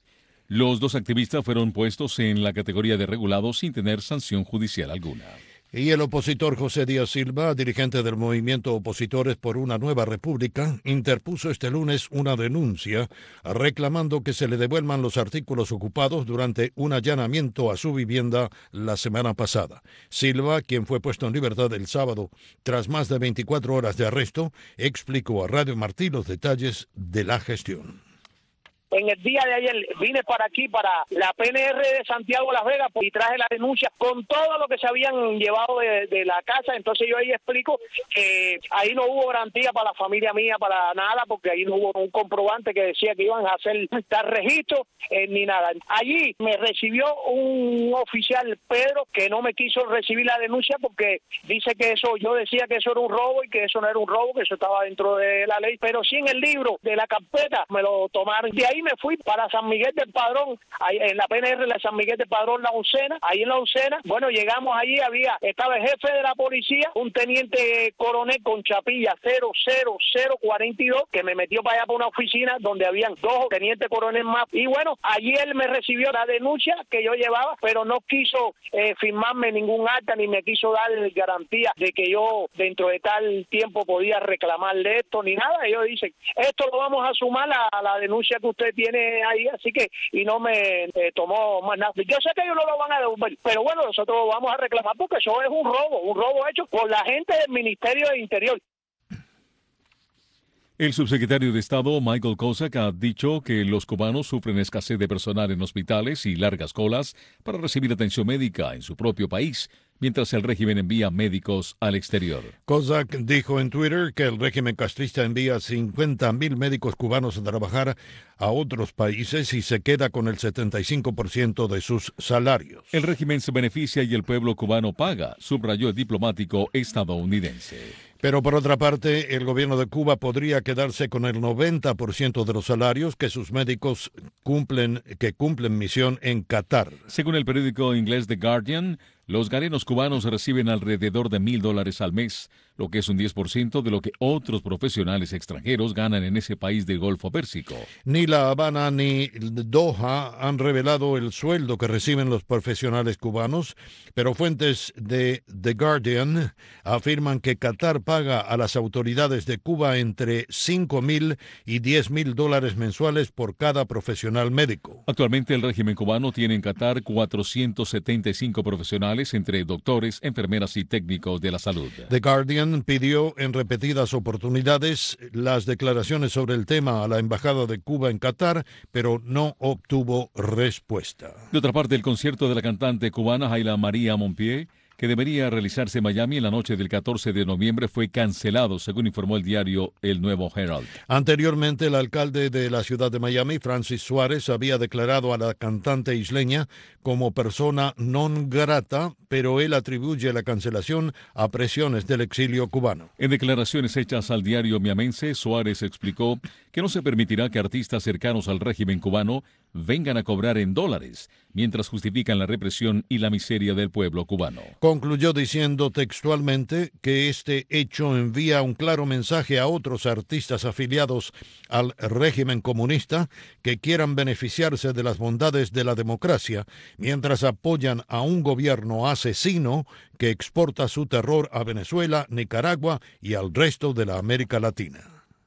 Los dos activistas fueron puestos en la categoría de regulados sin tener sanción judicial alguna. Y el opositor José Díaz Silva, dirigente del movimiento Opositores por una Nueva República, interpuso este lunes una denuncia reclamando que se le devuelvan los artículos ocupados durante un allanamiento a su vivienda la semana pasada. Silva, quien fue puesto en libertad el sábado tras más de veinticuatro horas de arresto, explicó a Radio Martí los detalles de la gestión. En el día de ayer vine para aquí, para la P N R de Santiago Las Vegas, y traje la denuncia con todo lo que se habían llevado de, de la casa. Entonces yo ahí explico que ahí no hubo garantía para la familia mía, para nada, porque ahí no hubo un comprobante que decía que iban a hacer tal registro, eh, ni nada. Allí me recibió un oficial, Pedro, que no me quiso recibir la denuncia porque dice que eso, yo decía que eso era un robo y que eso no era un robo, que eso estaba dentro de la ley, pero sí en el libro de la carpeta me lo tomaron. De ahí me fui para San Miguel del Padrón, ahí en la P N R de San Miguel del Padrón, La Uncena. Ahí en La Uncena, bueno, llegamos allí, había, estaba el jefe de la policía, un teniente coronel con chapilla cero cero cero cuarenta y dos, que me metió para allá por una oficina donde habían dos tenientes coronel más. Y bueno, allí él me recibió la denuncia que yo llevaba, pero no quiso eh, firmarme ningún acta, ni me quiso dar garantía de que yo dentro de tal tiempo podía reclamarle esto, ni nada. Ellos dicen, esto lo vamos a sumar a, a la denuncia que usted tiene ahí, así que, y no me eh, tomó más nada. Yo sé que ellos no lo van a devolver, pero bueno, nosotros lo vamos a reclamar porque eso es un robo, un robo hecho por la gente del Ministerio del Interior. El subsecretario de Estado, Michael Kozak, ha dicho que los cubanos sufren escasez de personal en hospitales y largas colas para recibir atención médica en su propio país, mientras el régimen envía médicos al exterior. Kozak dijo en Twitter que el régimen castrista envía cincuenta mil médicos cubanos a trabajar a otros países y se queda con el setenta y cinco por ciento de sus salarios. El régimen se beneficia y el pueblo cubano paga, subrayó el diplomático estadounidense. Pero por otra parte, el gobierno de Cuba podría quedarse con el noventa por ciento de los salarios que sus médicos cumplen, que cumplen misión en Qatar. Según el periódico inglés The Guardian, los garenos cubanos reciben alrededor de mil dólares al mes, lo que es un diez por ciento de lo que otros profesionales extranjeros ganan en ese país del Golfo Pérsico. Ni La Habana ni Doha han revelado el sueldo que reciben los profesionales cubanos, pero fuentes de The Guardian afirman que Qatar paga a las autoridades de Cuba entre cinco mil y diez mil dólares mensuales por cada profesional médico. Actualmente el régimen cubano tiene en Qatar cuatrocientos setenta y cinco profesionales entre doctores, enfermeras y técnicos de la salud. The Guardian pidió en repetidas oportunidades las declaraciones sobre el tema a la Embajada de Cuba en Qatar, pero no obtuvo respuesta. De otra parte, el concierto de la cantante cubana Jaila María Monpié, que debería realizarse en Miami en la noche del catorce de noviembre, fue cancelado, según informó el diario El Nuevo Herald. Anteriormente, el alcalde de la ciudad de Miami, Francis Suárez, había declarado a la cantante isleña como persona non grata, pero él atribuye la cancelación a presiones del exilio cubano. En declaraciones hechas al diario miamense, Suárez explicó que no se permitirá que artistas cercanos al régimen cubano vengan a cobrar en dólares, mientras justifican la represión y la miseria del pueblo cubano. Concluyó diciendo textualmente que este hecho envía un claro mensaje a otros artistas afiliados al régimen comunista que quieran beneficiarse de las bondades de la democracia, mientras apoyan a un gobierno asesino que exporta su terror a Venezuela, Nicaragua y al resto de la América Latina.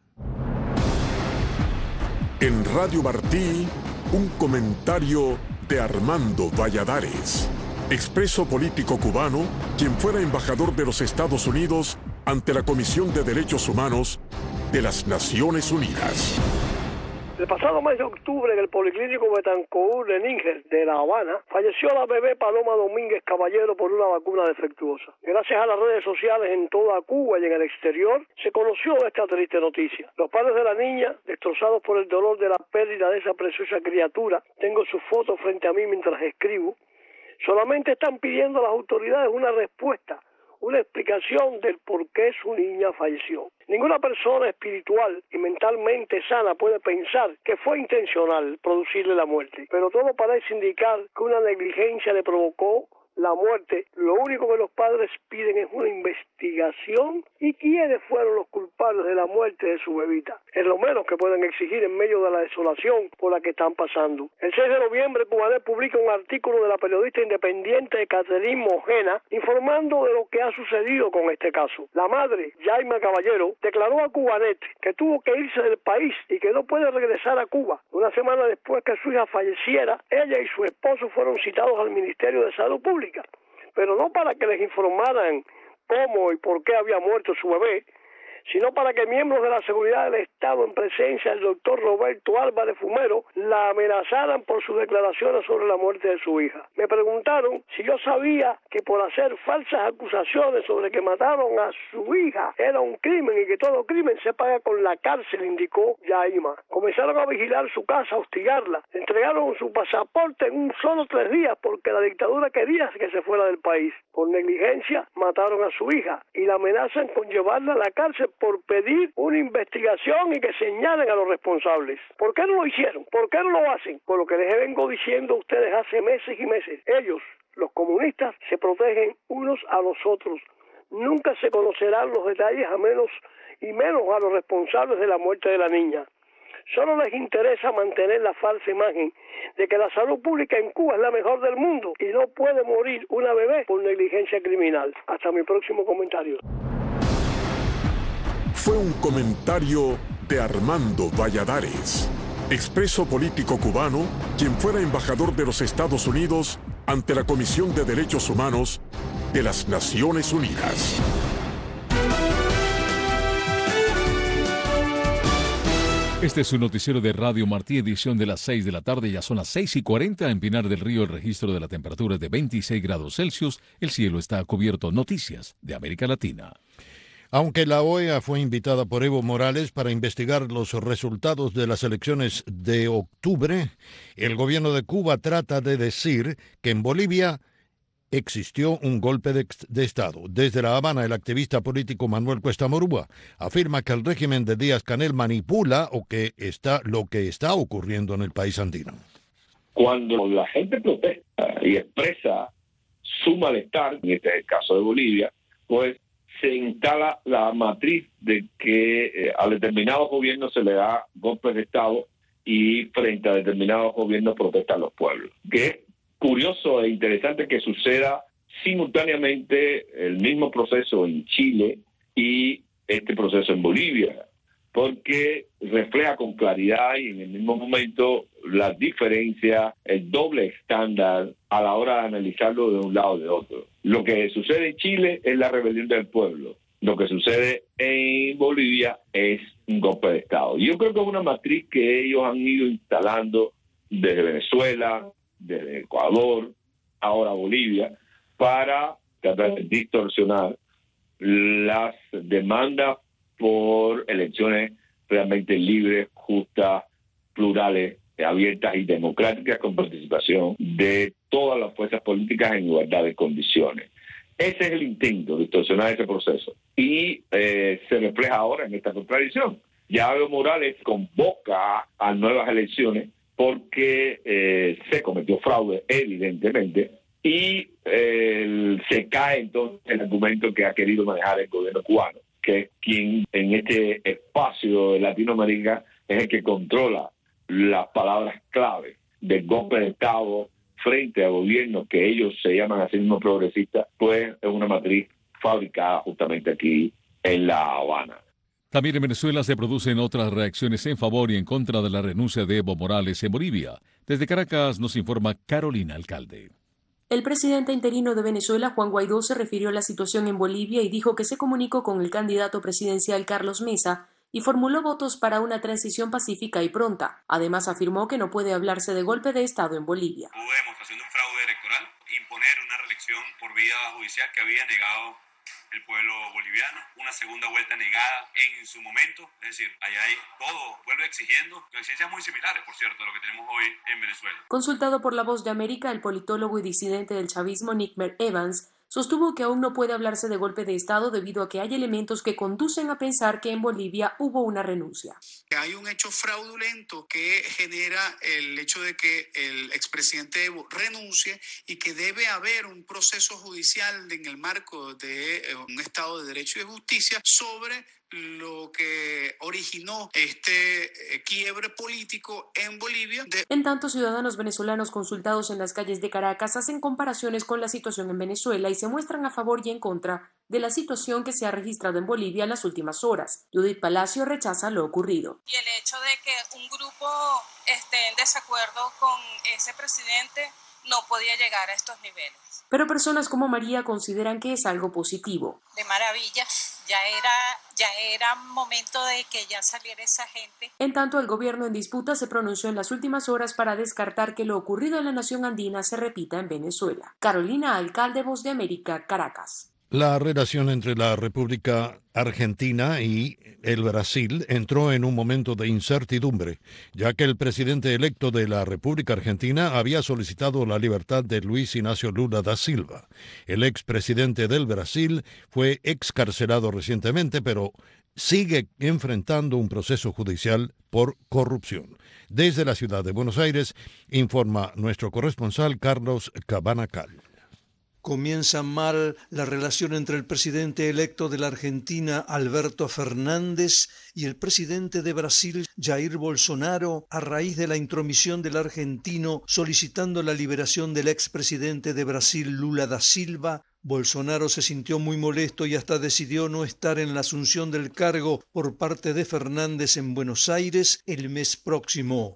En Radio Martí, un comentario de Armando Valladares, expreso político cubano, quien fuera embajador de los Estados Unidos ante la Comisión de Derechos Humanos de las Naciones Unidas. El pasado mes de octubre, en el Policlínico Betancourt de Níger, de La Habana, falleció la bebé Paloma Domínguez Caballero por una vacuna defectuosa. Gracias a las redes sociales en toda Cuba y en el exterior, se conoció esta triste noticia. Los padres de la niña, destrozados por el dolor de la pérdida de esa preciosa criatura, tengo su foto frente a mí mientras escribo, solamente están pidiendo a las autoridades una respuesta, una explicación del por qué su niña falleció. Ninguna persona espiritual y mentalmente sana puede pensar que fue intencional producirle la muerte, pero todo parece indicar que una negligencia le provocó la muerte. Lo único que los padres piden es una investigación y quiénes fueron los culpables de la muerte de su bebita. Es lo menos que pueden exigir en medio de la desolación por la que están pasando. El seis de noviembre, Cubanet publica un artículo de la periodista independiente Catherine Mojena informando de lo que ha sucedido con este caso. La madre, Yaima Caballero, declaró a Cubanet que tuvo que irse del país y que no puede regresar a Cuba. Una semana después que su hija falleciera, ella y su esposo fueron citados al Ministerio de Salud Pública, pero no para que les informaran cómo y por qué había muerto su bebé, sino para que miembros de la seguridad del Estado, en presencia del doctor Roberto Álvarez Fumero, la amenazaran por sus declaraciones sobre la muerte de su hija. Me preguntaron si yo sabía que por hacer falsas acusaciones sobre que mataron a su hija era un crimen y que todo crimen se paga con la cárcel, indicó Yaima. Comenzaron a vigilar su casa, a hostigarla. Le entregaron su pasaporte en un solo tres días porque la dictadura quería que se fuera del país. Por negligencia mataron a su hija y la amenazan con llevarla a la cárcel por pedir una investigación y que señalen a los responsables. ¿Por qué no lo hicieron? ¿Por qué no lo hacen? Por lo que les vengo diciendo a ustedes hace meses y meses. Ellos, los comunistas, se protegen unos a los otros. Nunca se conocerán los detalles a menos y menos a los responsables de la muerte de la niña. Solo les interesa mantener la falsa imagen de que la salud pública en Cuba es la mejor del mundo y no puede morir una bebé por negligencia criminal. Hasta mi próximo comentario. Fue un comentario de Armando Valladares, expreso político cubano, quien fuera embajador de los Estados Unidos ante la Comisión de Derechos Humanos de las Naciones Unidas. Este es un noticiero de Radio Martí, edición de las seis de la tarde. Ya son las seis y cuarenta. En Pinar del Río, el registro de la temperatura es de veintiséis grados Celsius. El cielo está cubierto. Noticias de América Latina. Aunque la O E A fue invitada por Evo Morales para investigar los resultados de las elecciones de octubre, el gobierno de Cuba trata de decir que en Bolivia existió un golpe de, de Estado. Desde La Habana, el activista político Manuel Cuesta Morúa afirma que el régimen de Díaz-Canel manipula o que está lo que está ocurriendo en el país andino. Cuando la gente protesta y expresa su malestar, en este es el caso de Bolivia, pues se instala la matriz de que eh, a determinados gobiernos se le da golpes de Estado y frente a determinados gobiernos protestan los pueblos. Que es curioso e interesante que suceda simultáneamente el mismo proceso en Chile y este proceso en Bolivia, porque refleja con claridad y en el mismo momento las diferencias, el doble estándar a la hora de analizarlo de un lado o de otro. Lo que sucede en Chile es la rebelión del pueblo. Lo que sucede en Bolivia es un golpe de Estado. Yo creo que es una matriz que ellos han ido instalando desde Venezuela, desde Ecuador, ahora Bolivia, para tratar de distorsionar las demandas por elecciones realmente libres, justas, plurales, abiertas y democráticas con participación de todas las fuerzas políticas en igualdad de condiciones. Ese es el intento de distorsionar ese proceso y eh, se refleja ahora en esta contradicción. Ya Evo Morales convoca a nuevas elecciones porque eh, se cometió fraude, evidentemente, y eh, se cae entonces el argumento que ha querido manejar el gobierno cubano, que es quien en este espacio de Latinoamérica es el que controla las palabras clave del golpe de Estado frente a gobiernos que ellos se llaman a sí mismos progresistas, pues es una matriz fabricada justamente aquí en La Habana. También en Venezuela se producen otras reacciones en favor y en contra de la renuncia de Evo Morales en Bolivia. Desde Caracas nos informa Carolina Alcalde. El presidente interino de Venezuela, Juan Guaidó, se refirió a la situación en Bolivia y dijo que se comunicó con el candidato presidencial Carlos Mesa y formuló votos para una transición pacífica y pronta. Además, afirmó que no puede hablarse de golpe de Estado en Bolivia. Hubo demostración de un fraude electoral, imponer una reelección por vía judicial que había negado el pueblo boliviano, una segunda vuelta negada en su momento, es decir, allá hay todo, vuelve exigiendo conciencias muy similares, por cierto, a lo que tenemos hoy en Venezuela. Consultado por La Voz de América, el politólogo y disidente del chavismo Nickmer Evans sostuvo que aún no puede hablarse de golpe de Estado debido a que hay elementos que conducen a pensar que en Bolivia hubo una renuncia. Hay un hecho fraudulento que genera el hecho de que el expresidente Evo renuncie y que debe haber un proceso judicial en el marco de un Estado de Derecho y de Justicia sobre lo que originó este quiebre político en Bolivia. De... En tanto, ciudadanos venezolanos consultados en las calles de Caracas hacen comparaciones con la situación en Venezuela y se muestran a favor y en contra de la situación que se ha registrado en Bolivia en las últimas horas. Judith Palacio rechaza lo ocurrido. Y el hecho de que un grupo esté en desacuerdo con ese presidente no podía llegar a estos niveles. Pero personas como María consideran que es algo positivo. De maravilla, ya era, ya era momento de que ya saliera esa gente. En tanto, el gobierno en disputa se pronunció en las últimas horas para descartar que lo ocurrido en la nación andina se repita en Venezuela. Carolina Alcalde, Voz de América, Caracas. La relación entre la República Argentina y el Brasil entró en un momento de incertidumbre, ya que el presidente electo de la República Argentina había solicitado la libertad de Luis Ignacio Lula da Silva. El expresidente del Brasil fue excarcelado recientemente, pero sigue enfrentando un proceso judicial por corrupción. Desde la ciudad de Buenos Aires, informa nuestro corresponsal Carlos Cabanacal. Comienza mal la relación entre el presidente electo de la Argentina, Alberto Fernández, y el presidente de Brasil, Jair Bolsonaro, a raíz de la intromisión del argentino solicitando la liberación del expresidente de Brasil, Lula da Silva. Bolsonaro se sintió muy molesto y hasta decidió no estar en la asunción del cargo por parte de Fernández en Buenos Aires el mes próximo.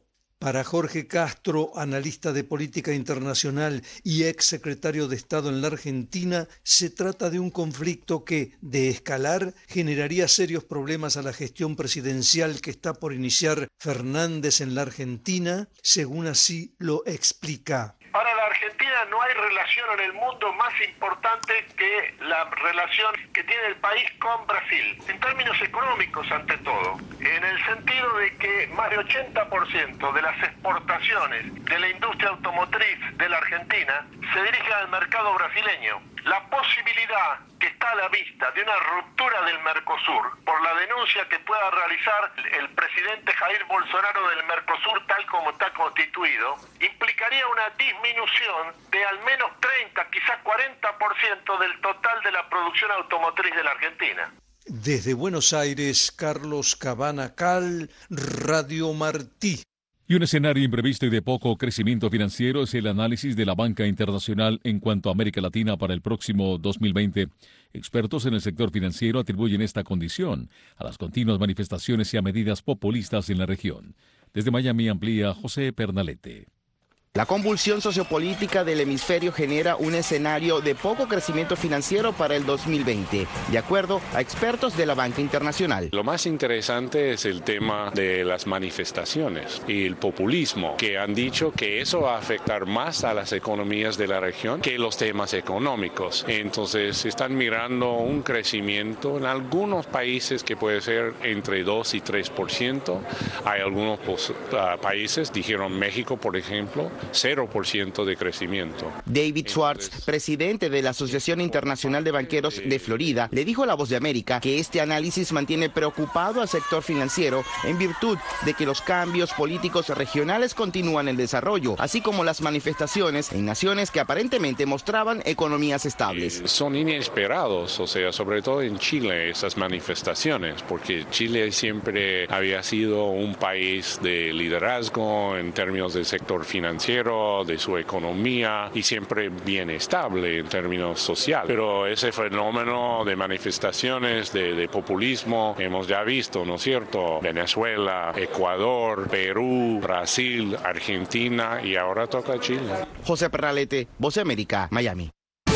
Para Jorge Castro, analista de política internacional y ex secretario de Estado en la Argentina, se trata de un conflicto que, de escalar, generaría serios problemas a la gestión presidencial que está por iniciar Fernández en la Argentina, según así lo explica. Para la Argentina no hay relación en el mundo más importante que la relación que tiene el país con Brasil, en términos económicos ante todo, en el sentido de que más de ochenta por ciento de las exportaciones de la industria automotriz de la Argentina se dirigen al mercado brasileño. La posibilidad que está a la vista de una ruptura del Mercosur por la denuncia que pueda realizar el presidente Jair Bolsonaro del Mercosur tal como está constituido, implicaría una disminución de al menos treinta, quizás cuarenta por ciento del total de la producción automotriz de la Argentina. Desde Buenos Aires, Carlos Cabana Cal, Radio Martí. Y un escenario imprevisto y de poco crecimiento financiero es el análisis de la banca internacional en cuanto a América Latina para el próximo dos mil veinte. Expertos en el sector financiero atribuyen esta condición a las continuas manifestaciones y a medidas populistas en la región. Desde Miami amplía José Pernalete. La convulsión sociopolítica del hemisferio genera un escenario de poco crecimiento financiero para el dos mil veinte, de acuerdo a expertos de la banca internacional. Lo más interesante es el tema de las manifestaciones y el populismo, que han dicho que eso va a afectar más a las economías de la región que los temas económicos. Entonces están mirando un crecimiento en algunos países que puede ser entre dos y tres por ciento. Hay algunos uh, países, dijeron México por ejemplo, cero por ciento de crecimiento. David Schwartz, presidente de la Asociación Internacional de Banqueros de Florida, le dijo a La Voz de América que este análisis mantiene preocupado al sector financiero en virtud de que los cambios políticos regionales continúan el desarrollo, así como las manifestaciones en naciones que aparentemente mostraban economías estables. Eh, son inesperados, o sea, sobre todo en Chile, esas manifestaciones, porque Chile siempre había sido un país de liderazgo en términos del sector financiero, de su economía y siempre bien estable en términos sociales. Pero ese fenómeno de manifestaciones, de, de populismo, hemos ya visto, ¿no es cierto? Venezuela, Ecuador, Perú, Brasil, Argentina y ahora toca Chile. José Pernalete, Voz de América, Miami.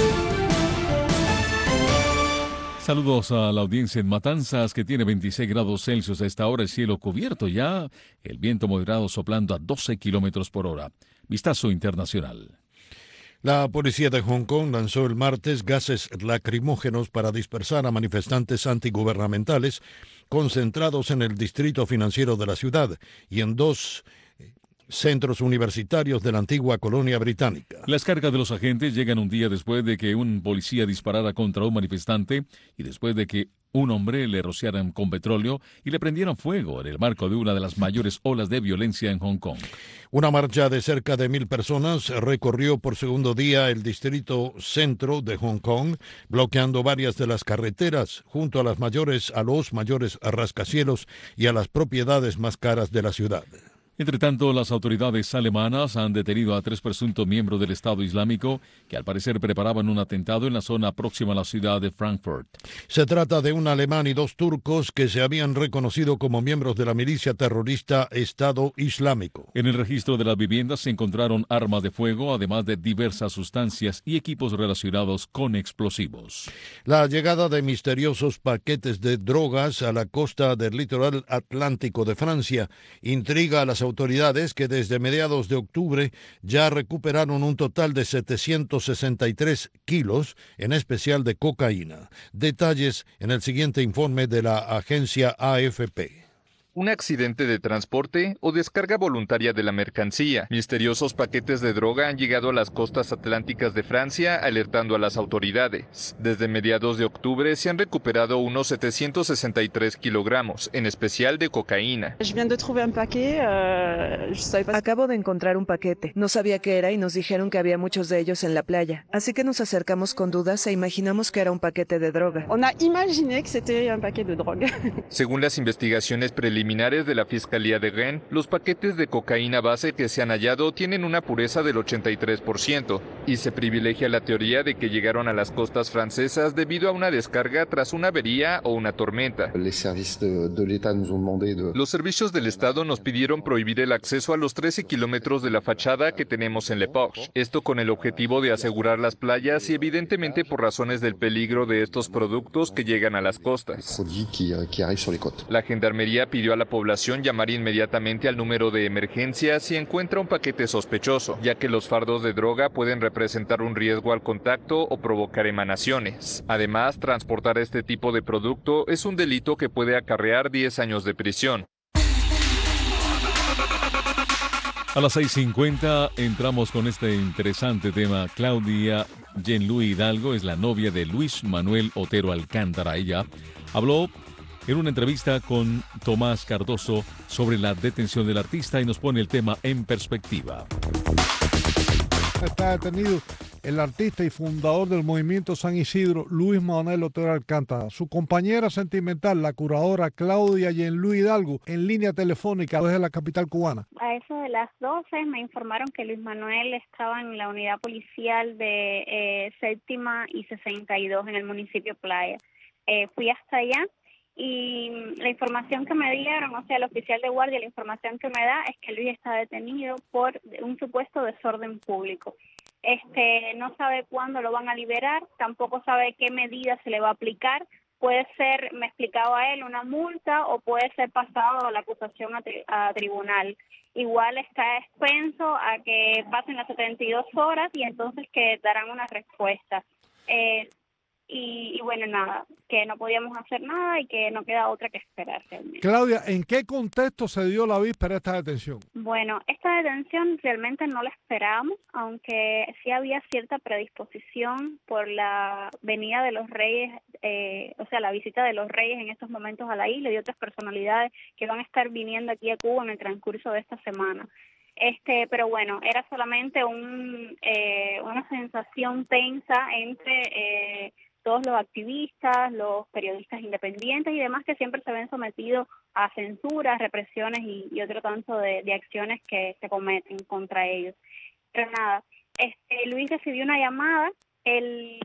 Saludos a la audiencia en Matanzas, que tiene veintiséis grados Celsius a esta hora, el cielo cubierto ya, el viento moderado soplando a doce kilómetros por hora. Vistazo internacional. La policía de Hong Kong lanzó el martes gases lacrimógenos para dispersar a manifestantes antigubernamentales concentrados en el distrito financiero de la ciudad y en dos centros universitarios de la antigua colonia británica. Las cargas de los agentes llegan un día después de que un policía disparara contra un manifestante y después de que un hombre le rociaran con petróleo y le prendieran fuego en el marco de una de las mayores olas de violencia en Hong Kong. Una marcha de cerca de mil personas recorrió por segundo día el distrito centro de Hong Kong, bloqueando varias de las carreteras junto a las mayores, a los mayores rascacielos y a las propiedades más caras de la ciudad. Entre tanto, las autoridades alemanas han detenido a tres presuntos miembros del Estado Islámico que al parecer preparaban un atentado en la zona próxima a la ciudad de Frankfurt. Se trata de un alemán y dos turcos que se habían reconocido como miembros de la milicia terrorista Estado Islámico. En el registro de las viviendas se encontraron armas de fuego, además de diversas sustancias y equipos relacionados con explosivos. La llegada de misteriosos paquetes de drogas a la costa del litoral atlántico de Francia intriga a las autoridades, que desde mediados de octubre ya recuperaron un total de setecientos sesenta y tres kilos, en especial de cocaína. Detalles en el siguiente informe de la agencia A F P. Un accidente de transporte o descarga voluntaria de la mercancía. Misteriosos paquetes de droga han llegado a las costas atlánticas de Francia, alertando a las autoridades. Desde mediados de octubre se han recuperado unos setecientos sesenta y tres kilogramos, en especial de cocaína. Acabo de encontrar un paquete. No sabía qué era y nos dijeron que había muchos de ellos en la playa. Así que nos acercamos con dudas e imaginamos que era un paquete de droga. Según las investigaciones preliminares, preliminares de la Fiscalía de Rennes, los paquetes de cocaína base que se han hallado tienen una pureza del ochenta y tres por ciento y se privilegia la teoría de que llegaron a las costas francesas debido a una descarga tras una avería o una tormenta. Los servicios del Estado nos pidieron prohibir el acceso a los trece kilómetros de la fachada que tenemos en Le Porche. Esto con el objetivo de asegurar las playas y evidentemente por razones del peligro de estos productos que llegan a las costas. La Gendarmería pidió a la población llamar inmediatamente al número de emergencia si encuentra un paquete sospechoso, ya que los fardos de droga pueden representar un riesgo al contacto o provocar emanaciones. Además, transportar este tipo de producto es un delito que puede acarrear diez años de prisión. A las seis cincuenta entramos con este interesante tema. Claudia Jean-Louis Hidalgo es la novia de Luis Manuel Otero Alcántara. Ella habló en una entrevista con Tomás Cardoso sobre la detención del artista y nos pone el tema en perspectiva. Está detenido el artista y fundador del movimiento San Isidro, Luis Manuel Otero Alcántara. Su compañera sentimental, la curadora Claudia Jean-Louis Hidalgo, en línea telefónica desde la capital cubana. A eso de las doce me informaron que Luis Manuel estaba en la unidad policial de eh, séptima y sesenta y dos en el municipio Playa. Eh, fui hasta allá y la información que me dieron, o sea, el oficial de guardia, la información que me da es que Luis está detenido por un supuesto desorden público. Este, no sabe cuándo lo van a liberar, tampoco sabe qué medida se le va a aplicar. Puede ser, me explicaba él, una multa o puede ser pasado a la acusación a, tri a tribunal. Igual está expenso a que pasen las setenta y dos horas y entonces que darán una respuesta. Eh, Y, y bueno, nada, que no podíamos hacer nada y que no queda otra que esperar realmente. Claudia, ¿en qué contexto se dio la víspera esta detención? Bueno, esta detención realmente no la esperábamos, aunque sí había cierta predisposición por la venida de los reyes, eh, o sea, la visita de los reyes en estos momentos a la isla y otras personalidades que van a estar viniendo aquí a Cuba en el transcurso de esta semana. Este, pero bueno, era solamente un, eh, una sensación tensa entre eh, todos los activistas, los periodistas independientes y demás que siempre se ven sometidos a censuras, represiones y, y otro tanto de, de acciones que se cometen contra ellos. Pero nada, este, Luis recibió una llamada el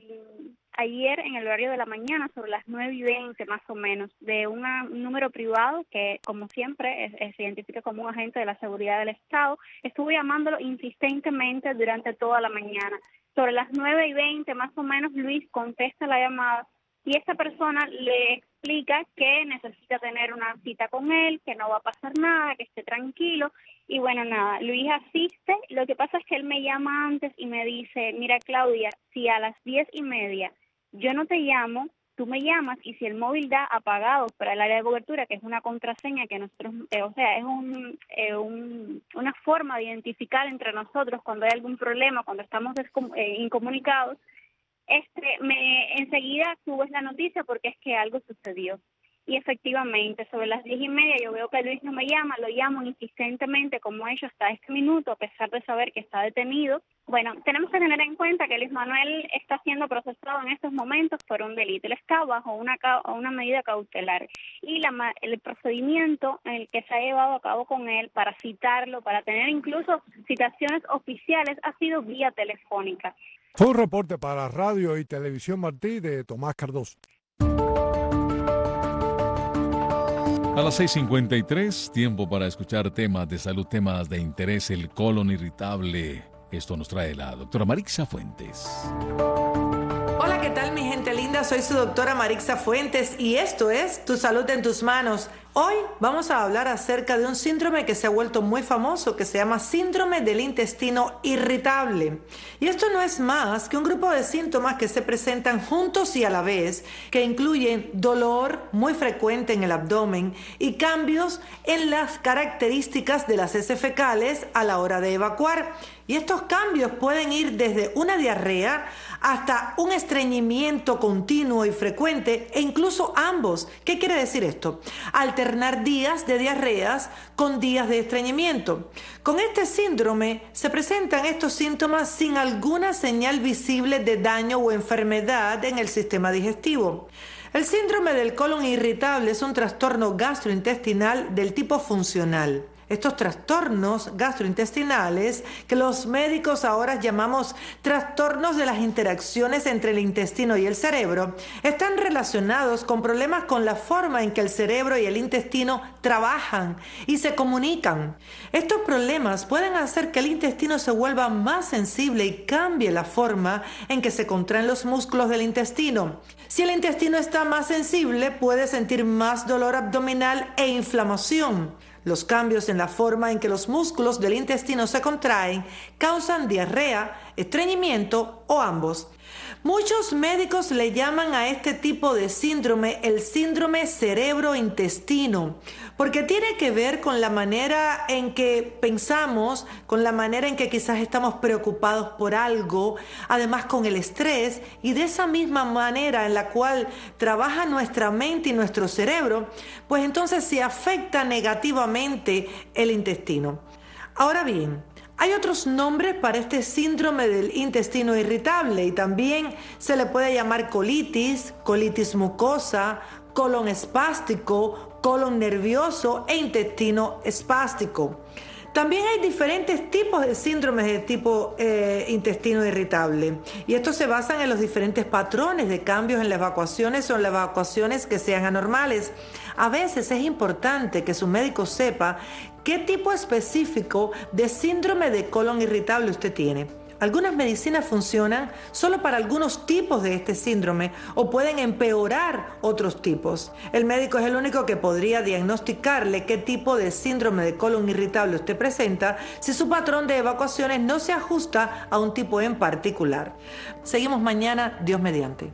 ayer en el horario de la mañana, sobre las nueve y veinte más o menos, de una, un número privado que, como siempre, es, es, se identifica como un agente de la seguridad del Estado. Estuvo llamándolo insistentemente durante toda la mañana. Sobre las nueve y veinte más o menos, Luis contesta la llamada y esta persona le explica que necesita tener una cita con él, que no va a pasar nada, que esté tranquilo. Y bueno, nada, Luis asiste. Lo que pasa es que él me llama antes y me dice, mira Claudia, si a las diez y media yo no te llamo, tú me llamas y si el móvil da apagado para el área de cobertura, que es una contraseña que nosotros, eh, o sea, es un, eh, un, una forma de identificar entre nosotros cuando hay algún problema, cuando estamos eh, incomunicados, este, me enseguida subes la noticia porque es que algo sucedió. Y efectivamente, sobre las diez y media yo veo que Luis no me llama, lo llamo insistentemente como hecho hasta este minuto, a pesar de saber que está detenido. Bueno, tenemos que tener en cuenta que Luis Manuel está siendo procesado en estos momentos por un delito. Él está bajo una, una medida cautelar y la, el procedimiento en el que se ha llevado a cabo con él para citarlo, para tener incluso citaciones oficiales, ha sido vía telefónica. Fue un reporte para Radio y Televisión Martí de Tomás Cardoso. A las seis cincuenta y tres, tiempo para escuchar temas de salud, temas de interés, el colon irritable. Esto nos trae la doctora Marixa Fuentes. Hola, ¿qué tal mi gente linda? Soy su doctora Marixa Fuentes y esto es Tu Salud en Tus Manos. Hoy vamos a hablar acerca de un síndrome que se ha vuelto muy famoso, que se llama síndrome del intestino irritable. Y esto no es más que un grupo de síntomas que se presentan juntos y a la vez, que incluyen dolor muy frecuente en el abdomen y cambios en las características de las heces fecales a la hora de evacuar. Y estos cambios pueden ir desde una diarrea hasta un estreñimiento continuo y frecuente e incluso ambos. ¿Qué quiere decir esto? Alternar días de diarreas con días de estreñimiento. Con este síndrome se presentan estos síntomas sin alguna señal visible de daño o enfermedad en el sistema digestivo. El síndrome del colon irritable es un trastorno gastrointestinal del tipo funcional. Estos trastornos gastrointestinales, que los médicos ahora llamamos trastornos de las interacciones entre el intestino y el cerebro, están relacionados con problemas con la forma en que el cerebro y el intestino trabajan y se comunican. Estos problemas pueden hacer que el intestino se vuelva más sensible y cambie la forma en que se contraen los músculos del intestino. Si el intestino está más sensible, puede sentir más dolor abdominal e inflamación. Los cambios en la forma en que los músculos del intestino se contraen causan diarrea, estreñimiento o ambos. Muchos médicos le llaman a este tipo de síndrome el síndrome cerebro-intestino, porque tiene que ver con la manera en que pensamos, con la manera en que quizás estamos preocupados por algo, además con el estrés, y de esa misma manera en la cual trabaja nuestra mente y nuestro cerebro, pues entonces se afecta negativamente el intestino. Ahora bien, hay otros nombres para este síndrome del intestino irritable y también se le puede llamar colitis, colitis mucosa, colon espástico, colon nervioso e intestino espástico. También hay diferentes tipos de síndromes de tipo eh, intestino irritable y estos se basan en los diferentes patrones de cambios en las evacuaciones o en las evacuaciones que sean anormales. A veces es importante que su médico sepa qué tipo específico de síndrome de colon irritable usted tiene. Algunas medicinas funcionan solo para algunos tipos de este síndrome o pueden empeorar otros tipos. El médico es el único que podría diagnosticarle qué tipo de síndrome de colon irritable usted presenta si su patrón de evacuaciones no se ajusta a un tipo en particular. Seguimos mañana, Dios mediante.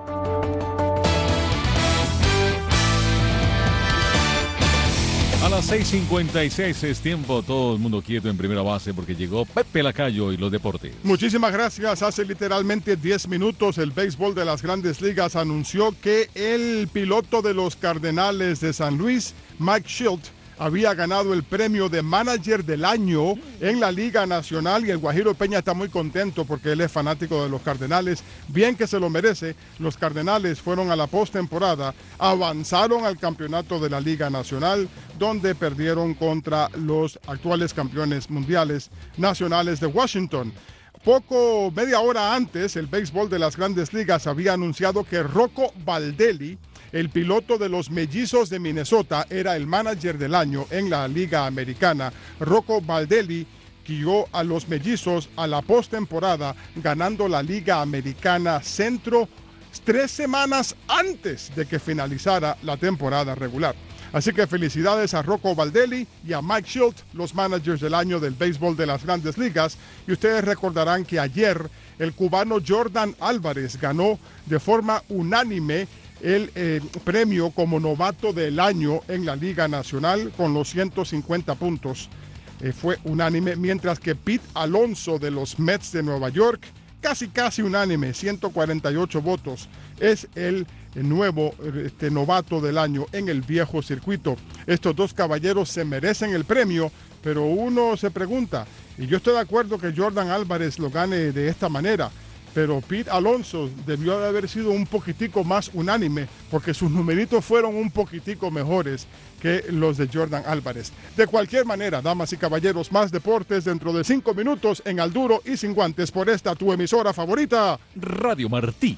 A las seis cincuenta y seis es tiempo, todo el mundo quieto en primera base porque llegó Pepe Lacayo y los deportes. Muchísimas gracias. Hace literalmente diez minutos el béisbol de las Grandes Ligas anunció que el piloto de los Cardenales de San Luis, Mike Shildt, había ganado el premio de Manager del Año en la Liga Nacional y el Guajiro Peña está muy contento porque él es fanático de los Cardenales, bien que se lo merece. Los Cardenales fueron a la postemporada, avanzaron al campeonato de la Liga Nacional, donde perdieron contra los actuales campeones mundiales nacionales de Washington. Poco, media hora antes, el béisbol de las Grandes Ligas había anunciado que Rocco Baldelli, el piloto de los Mellizos de Minnesota, era el manager del año en la Liga Americana. Rocco Baldelli guió a los Mellizos a la postemporada, ganando la Liga Americana Centro tres semanas antes de que finalizara la temporada regular. Así que felicidades a Rocco Baldelli y a Mike Shildt, los managers del año del béisbol de las Grandes Ligas. Y ustedes recordarán que ayer el cubano Jordan Álvarez ganó de forma unánime el eh, premio como novato del año en la Liga Nacional con los ciento cincuenta puntos. Eh, fue unánime, mientras que Pete Alonso de los Mets de Nueva York, casi casi unánime, ciento cuarenta y ocho votos, es el nuevo este, novato del año en el viejo circuito. Estos dos caballeros se merecen el premio, pero uno se pregunta, y yo estoy de acuerdo que Jordan Álvarez lo gane de esta manera, pero Pete Alonso debió de haber sido un poquitico más unánime porque sus numeritos fueron un poquitico mejores que los de Jordan Álvarez. De cualquier manera, damas y caballeros, más deportes dentro de cinco minutos en Al Duro y Sin Guantes por esta tu emisora favorita, Radio Martí.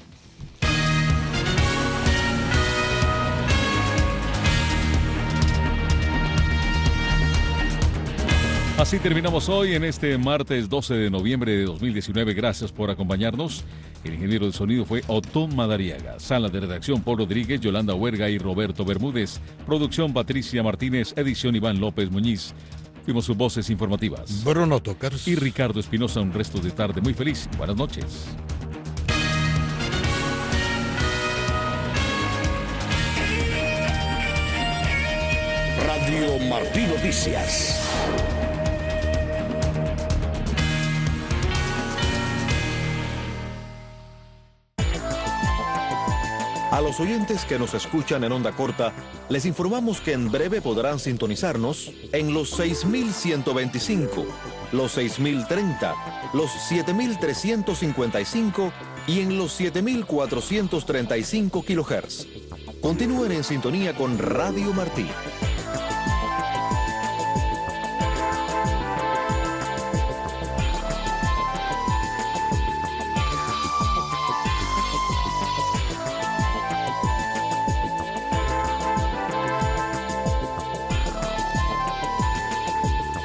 Así terminamos hoy en este martes doce de noviembre de dos mil diecinueve. Gracias por acompañarnos. El ingeniero de sonido fue Otón Madariaga. Sala de redacción Paul Rodríguez, Yolanda Huerga y Roberto Bermúdez. Producción Patricia Martínez. Edición Iván López Muñiz. Fuimos sus voces informativas. Bruno Tocars. Y Ricardo Espinosa. Un resto de tarde muy feliz. Buenas noches. Radio Martí Noticias. A los oyentes que nos escuchan en onda corta, les informamos que en breve podrán sintonizarnos en los seis mil ciento veinticinco, los seis mil treinta, los siete mil trescientos cincuenta y cinco y en los siete mil cuatrocientos treinta y cinco kilohertz. Continúen en sintonía con Radio Martí.